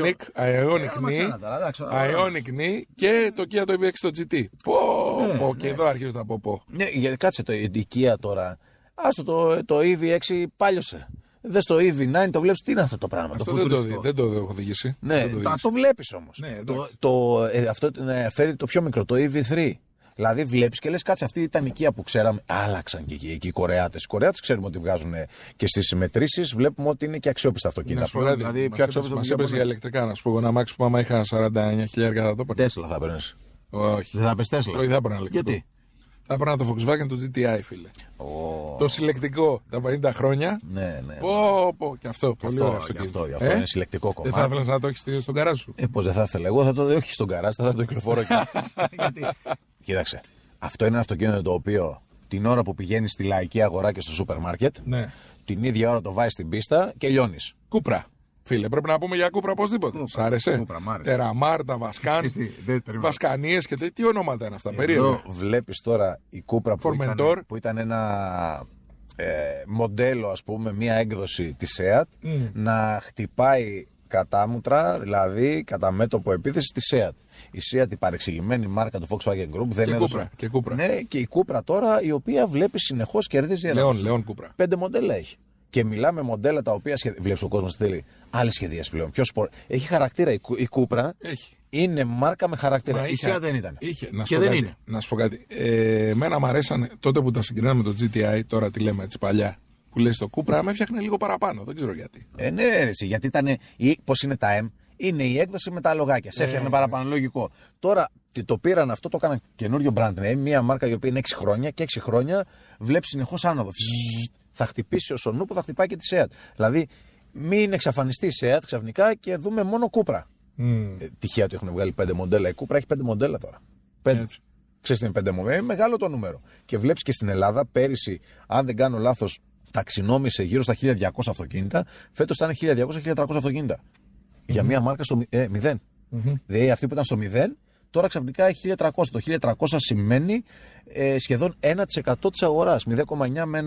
Ioniq Ni και το Kia το ι βι έξι το τζι τι. Πω, πω, και εδώ αρχίζω να πω πω. Ναι, γιατί κάτσε το η Kia τώρα. Άστο το, το ι βι έξι πάλιωσε. Δες το ι βι νάιν, το βλέπεις, τι είναι αυτό το πράγμα. Αυτό το δεν, το, δεν το έχω οδηγήσει. Ναι, το, το, το βλέπεις όμως. Ναι, το, το, ε, αυτό ε, φέρει το πιο μικρό, το ι βι θρι. Δηλαδή βλέπεις και λες, κάτσε, αυτή ήταν η Kia που ξέραμε. Άλλαξαν και εκεί, εκεί οι Κορεάτες. Οι Κορεάτες ξέρουμε ότι βγάζουν και στις συμμετρήσεις, βλέπουμε ότι είναι και αξιόπιστα αυτοκίνητα. Ναι, δηλαδή, πιο αξιόπιστα. Μας είπες για ηλεκτρικά, να σου πω, ένα αμάξι που άμα είχα σαράντα εννιά χιλιάδες θα το παίρνει. Τέσλα θα παίρνεις. Όχι. Δεν θα πες Τέσλα. Όχι, θα έπαιρνα ηλεκτρικό. Γιατί? Θα έπαιρνα το Volkswagen το τζι τι άι, φίλε. Oh. Το συλλεκτικό τα πενήντα χρόνια. Ναι, ναι. Πω, πω, και αυτό. Και πολύ αυτό, ωραίο αυτό. αυτό, αυτό ε? είναι συλλεκτικό κομμάτι. Δεν θα ήθελες να το έχεις στον καράζ σου? Ε, πώς δεν θα ήθελα. Εγώ θα το δω, όχι στον καράζ, θα το κυκλοφορώ εκεί. Γιατί... Κοίταξε. Αυτό είναι ένα αυτοκίνητο το οποίο την ώρα που πηγαίνεις στη λαϊκή αγορά και στο σούπερ μάρκετ, ναι, την ίδια ώρα το βάζεις στην πίστα και λιώνεις. Κούπρα. Φίλε, πρέπει να πούμε για Κούπρα οπωσδήποτε. Σ' άρεσε? Τεραμάρτα, Βασκάν, Βασκανίες και τέτοια. Τι ονόματα είναι αυτά, περίεργα. Βλέπεις τώρα η Κούπρα που ήταν, που ήταν ένα ε, μοντέλο, ας πούμε, μία έκδοση της σεατ, mm. να χτυπάει κατάμουτρα, δηλαδή κατά μέτωπο επίθεση τη σεατ. Η σεατ, η παρεξηγημένη μάρκα του Volkswagen Group, δεν και έδωσε. Κούπρα, και Κούπρα. Ναι, και η Κούπρα τώρα, η οποία βλέπει συνεχώς κερδίζει. Λεόν, Λεόν Κούπρα. Πέντε μοντέλα έχει. Και μιλάμε μοντέλα τα οποία σχεδι... βλέπει ο κόσμος θέλει άλλη σχεδίαση πλέον. Πιο σπορ... Έχει χαρακτήρα η, η Κούπρα. Έχει. Είναι μάρκα με χαρακτήρα. Μα η σεατ δεν ήταν. Είχε. Να, σου δεν είναι. να σου πω κάτι. Ε, εμένα μου αρέσαν τότε που τα συγκρίναμε με το τζι τι άι, τώρα τη λέμε έτσι παλιά. Που λέει στο Κούπρα, με έφτιαχνε λίγο παραπάνω. Δεν ξέρω γιατί. Ε, ναι, ναι, γιατί ήταν. Πώς είναι τα M, είναι η έκδοση με τα λογάκια. Σε έφτιαχνε ε, παραπάνω, ναι. Λογικό. Τώρα το πήραν αυτό, το έκαναν καινούριο brand name, μια μάρκα η οποία είναι έξι χρόνια και έξι χρόνια βλέπει συνεχώς άνοδο. Θα χτυπήσει ο Σονού που θα χτυπάει και τη σεατ. Δηλαδή, μην εξαφανιστεί η σεατ ξαφνικά και δούμε μόνο Κούπρα. Mm. Ε, τυχαία ότι έχουν βγάλει πέντε μοντέλα. Η Κούπρα έχει πέντε μοντέλα τώρα. Πέντε. Ξέρεις τι είναι πέντε μοντέλα. Ε, μεγάλο το νούμερο. Και βλέπει και στην Ελλάδα πέρυσι, αν δεν κάνω λάθος, ταξινόμησε γύρω στα χίλια διακόσια αυτοκίνητα. Φέτος ήταν χίλια διακόσια με χίλια τριακόσια αυτοκίνητα. Mm-hmm. Για μια μάρκα στο ε, μηδέν. Mm-hmm. Δηλαδή αυτή που ήταν στο μηδέν, τώρα ξαφνικά έχει χίλια τριακόσια. Το χίλια τριακόσια σημαίνει ε, σχεδόν ένα τοις εκατό της αγοράς. μηδέν κόμμα εννιά με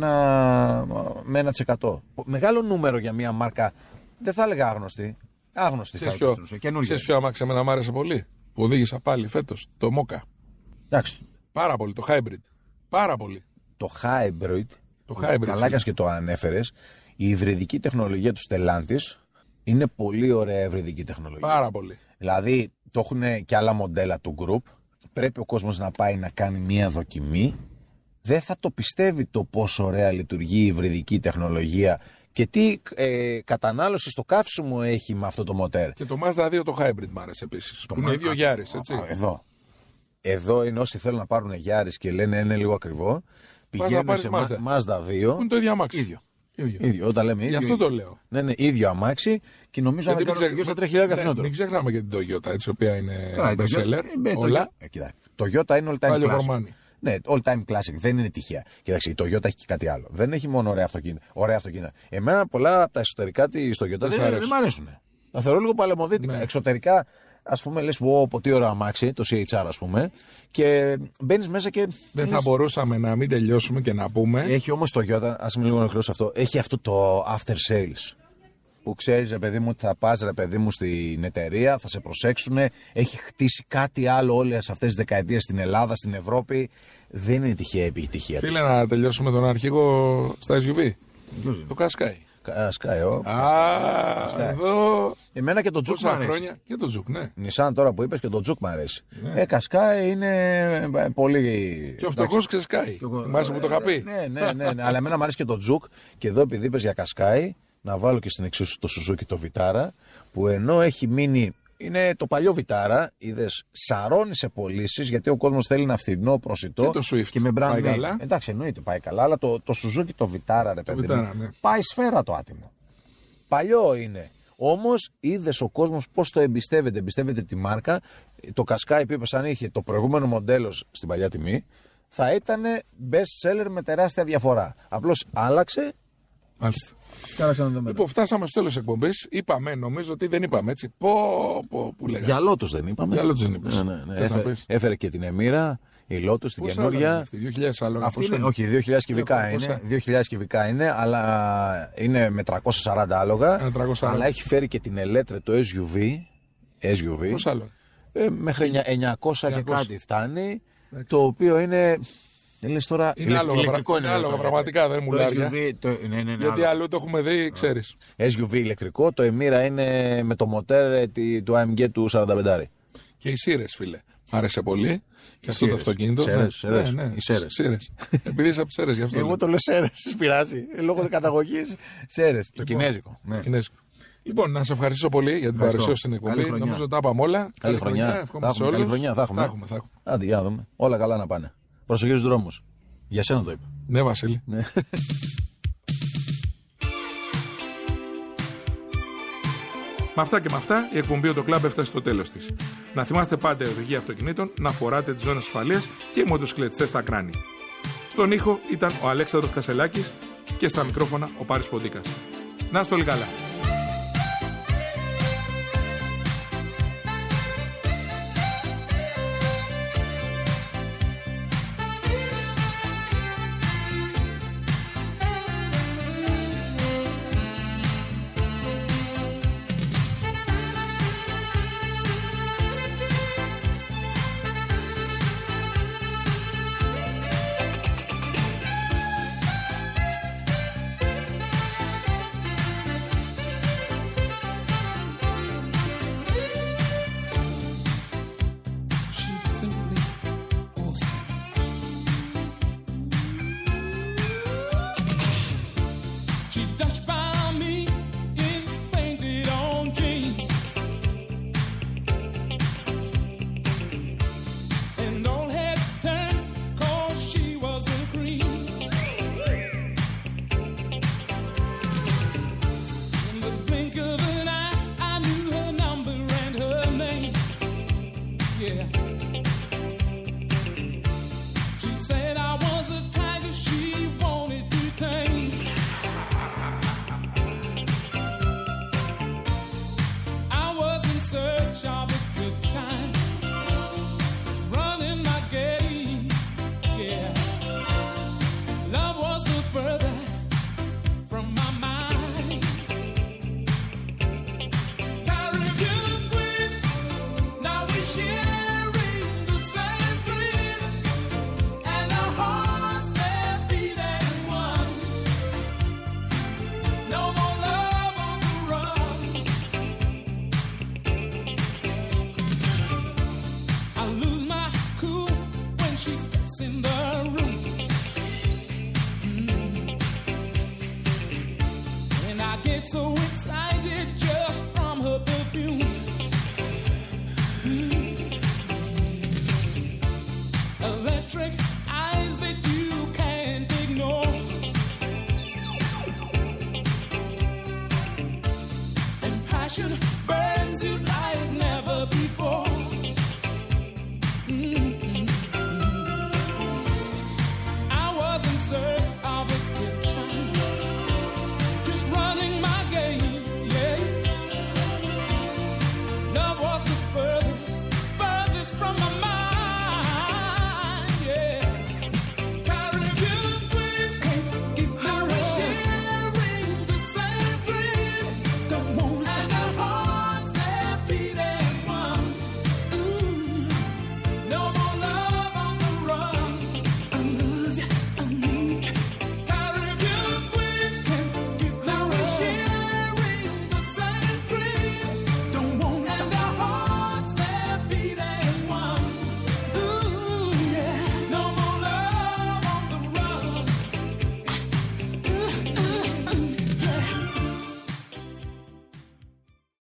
ένα τοις εκατό. Μεγάλο νούμερο για μια μάρκα. Δεν θα έλεγα άγνωστη. Άγνωστη θα έλεγα. Ξέρεις ποιο αμάξι εμένα μου άρεσε πολύ? Που οδήγησα πάλι φέτος. Το Moka. Εντάξει. Πάρα πολύ. Το Hybrid. Πάρα πολύ. Το Hybrid. Το hybrid, καλά έκανες και το ανέφερες. Η υβριδική τεχνολογία του Stellantis είναι πολύ ωραία υβριδική τεχνολογία. Πάρα πολύ. Δηλαδή το έχουν και άλλα μοντέλα του group. Πρέπει ο κόσμος να πάει να κάνει μία δοκιμή. Δεν θα το πιστεύει το πόσο ωραία λειτουργεί η υβριδική τεχνολογία και τι ε, κατανάλωση στο καύσιμο έχει με αυτό το μοτέρ. Και το Mazda δύο το hybrid μ' άρεσε επίσης. Το είναι ίδιο Yaris, έτσι. Α, εδώ. Εδώ είναι όσοι θέλουν να πάρουν Yaris και λένε είναι λίγο ακριβό. Πηγαίνουν σε Mazda. Mazda δύο. Που είναι το ίδιο αμάξι. Ίδιο. ίδιο. ίδιο. Όταν λέμε ίδιο. Γι' αυτό το λέω. Ναι, ναι, ίδιο αμάξι και νομίζω ότι θα γύρω στα τρία χιλιάδες φθηνότερο. Μην ξεχνάμε και την Toyota, η οποία είναι best seller. Όλα. Το Toyota είναι all time classic. Ναι, all time classic. Δεν είναι τυχαία. Κοιτάξτε, η Toyota έχει και κάτι άλλο. Δεν έχει μόνο ωραία αυτοκίνητα. Ωραία αυτοκίνητα. Εμένα πολλά από τα εσωτερικά τη Toyota δεν, δεν, δεν μ' αρέσουν. Τα θεωρώ λίγο παλαιμοδίτικα. Ναι. Εξωτερικά, ας πούμε, λες, πω, τι ωραίο αμάξι, το σι έιτς αρ, ας πούμε, και μπαίνεις μέσα και. Δεν θα μπορούσαμε να μην τελειώσουμε και να πούμε. Έχει όμως το Toyota, ας μην λίγο να κλείσω αυτό, έχει αυτό το after sales. που ξέρεις, ρε παιδί μου, ότι θα πας, ρε παιδί μου, στην εταιρεία, θα σε προσέξουν. Έχει χτίσει κάτι άλλο όλες αυτές τις δεκαετίες στην Ελλάδα, στην Ευρώπη. Δεν είναι τυχαία επιτυχία. Φίλε, να τελειώσουμε τον αρχηγό στα ες γιου βι. Το Qashqai. Κασκάιο. Α, εδώ. Εμένα και το Τζουκ μου Πόσα αρέσει. χρόνια και το Τζουκ, ναι. Νισάν τώρα που είπες και το Τζουκ μου αρέσει. Ναι. Ε, Κασκάι είναι πολύ. Και ο φτωχός ξεσκάει. Θυμάσαι που το είχα πει. Ναι, ναι, ναι, ναι. Αλλά εμένα μου αρέσει και το Τζουκ. Και εδώ επειδή είπες για Κασκάι, να βάλω και στην εξίσου το Σουζούκι το Βιτάρα, που ενώ έχει μείνει. Είναι το παλιό Βιτάρα, είδες, σαρώνει σε πωλήσεις γιατί ο κόσμος θέλει ένα φθηνό προσιτό. Και το Swift και με brand πάει name. καλά. Εντάξει, εννοείται πάει καλά, αλλά το, το Suzuki το Βιτάρα, ρε παιδί μου, Vitara, ναι. πάει σφαίρα το άτιμο. Παλιό είναι. Όμως είδες ο κόσμος πώς το εμπιστεύεται. Εμπιστεύεται τη μάρκα. Το Qashqai που είπες, αν είχε το προηγούμενο μοντέλο στην παλιά τιμή, θα ήταν best seller με τεράστια διαφορά. Απλώς άλλαξε. Μάλιστα. Κάλαξε να δούμε. Λοιπόν, φτάσαμε στο τέλος της εκπομπής. Είπαμε, νομίζω ότι δεν είπαμε έτσι. Πω, πω, που λέγαμε. Για Lotus δεν είπαμε. Για Lotus δεν είπες. Ναι, ναι, ναι. Θες να Έφερε, πεις? έφερε και την Εμμύρα, η Lotus, την Πόσα καινούρια. άλογα είναι αυτή, δύο χιλιάδες άλογα. Αυτή πόσο είναι, όχι, δύο χιλιάδες κυβικά Πόσα? είναι. δύο χιλιάδες κυβικά είναι, αλλά είναι με τριακόσια σαράντα άλογα. Ένα τριακόσια σαράντα. Αλλά έχει φέρει και την Ελέτρε, το ες γιου βι. ες γιου βι. Πόσα άλογα. Ε, μέχρι εννιακόσια και εννιακόσια. κάτι φτάνει. Το οποίο είναι. Λες τώρα, Είναι άλογα, ηλεκτρικό είναι άλογα, πραγματικά, δεν μου Το λάρια. ες γιου βι, το, ναι, ναι, ναι, Γιατί άλογα. αλλού το έχουμε δει, ξέρεις. ες γιου βι ηλεκτρικό, το Εμμύρα είναι με το μοτέρ ε, τη- του έι εμ τζι του σαράντα πέντε. Και οι σύρες, φίλε. Μ' άρεσε πολύ. Και αυτό το Σύρες. αυτοκίνητο. Σέρες, Ναι, σέρες. ναι, ναι. Οι σέρες. Σύρες. Επειδή είσαι από τις σέρες, γι' αυτό. Εγώ λέω. το λέω Σέρες, πειράζει. Λόγω καταγωγή Σέρες. Το κινέζικο. Ναι. Κινέζικο. Λοιπόν, να σε ευχαριστήσω πολύ για την Ευχαριστώ. παρουσία στην Καλή εκπομπή. χρονιά. Νομίζω τα είπαμε όλα. Καλή χρονιά. Θα Ευχόμαστε σε έχουμε, καλή όλους. χρονιά θα έχουμε. Θα έχουμε, θα έχουμε. Άντε, για να δούμε. Όλα καλά να πάνε. Προσοχή στους δρόμους. Για σένα το είπα. Ναι, Βασίλη. Ναι. Με αυτά και με αυτά, η εκπομπή το Club έφτασε στο τέλος της. Να θυμάστε πάντα η οδηγία αυτοκινήτων, να φοράτε τις ζώνες ασφαλείας και οι μοτοσυκλετιστές στα κράνη. Στον ήχο ήταν ο Αλέξανδρος Κασελάκης και στα μικρόφωνα ο Πάρης Ποντίκας. Να είστε όλοι καλά.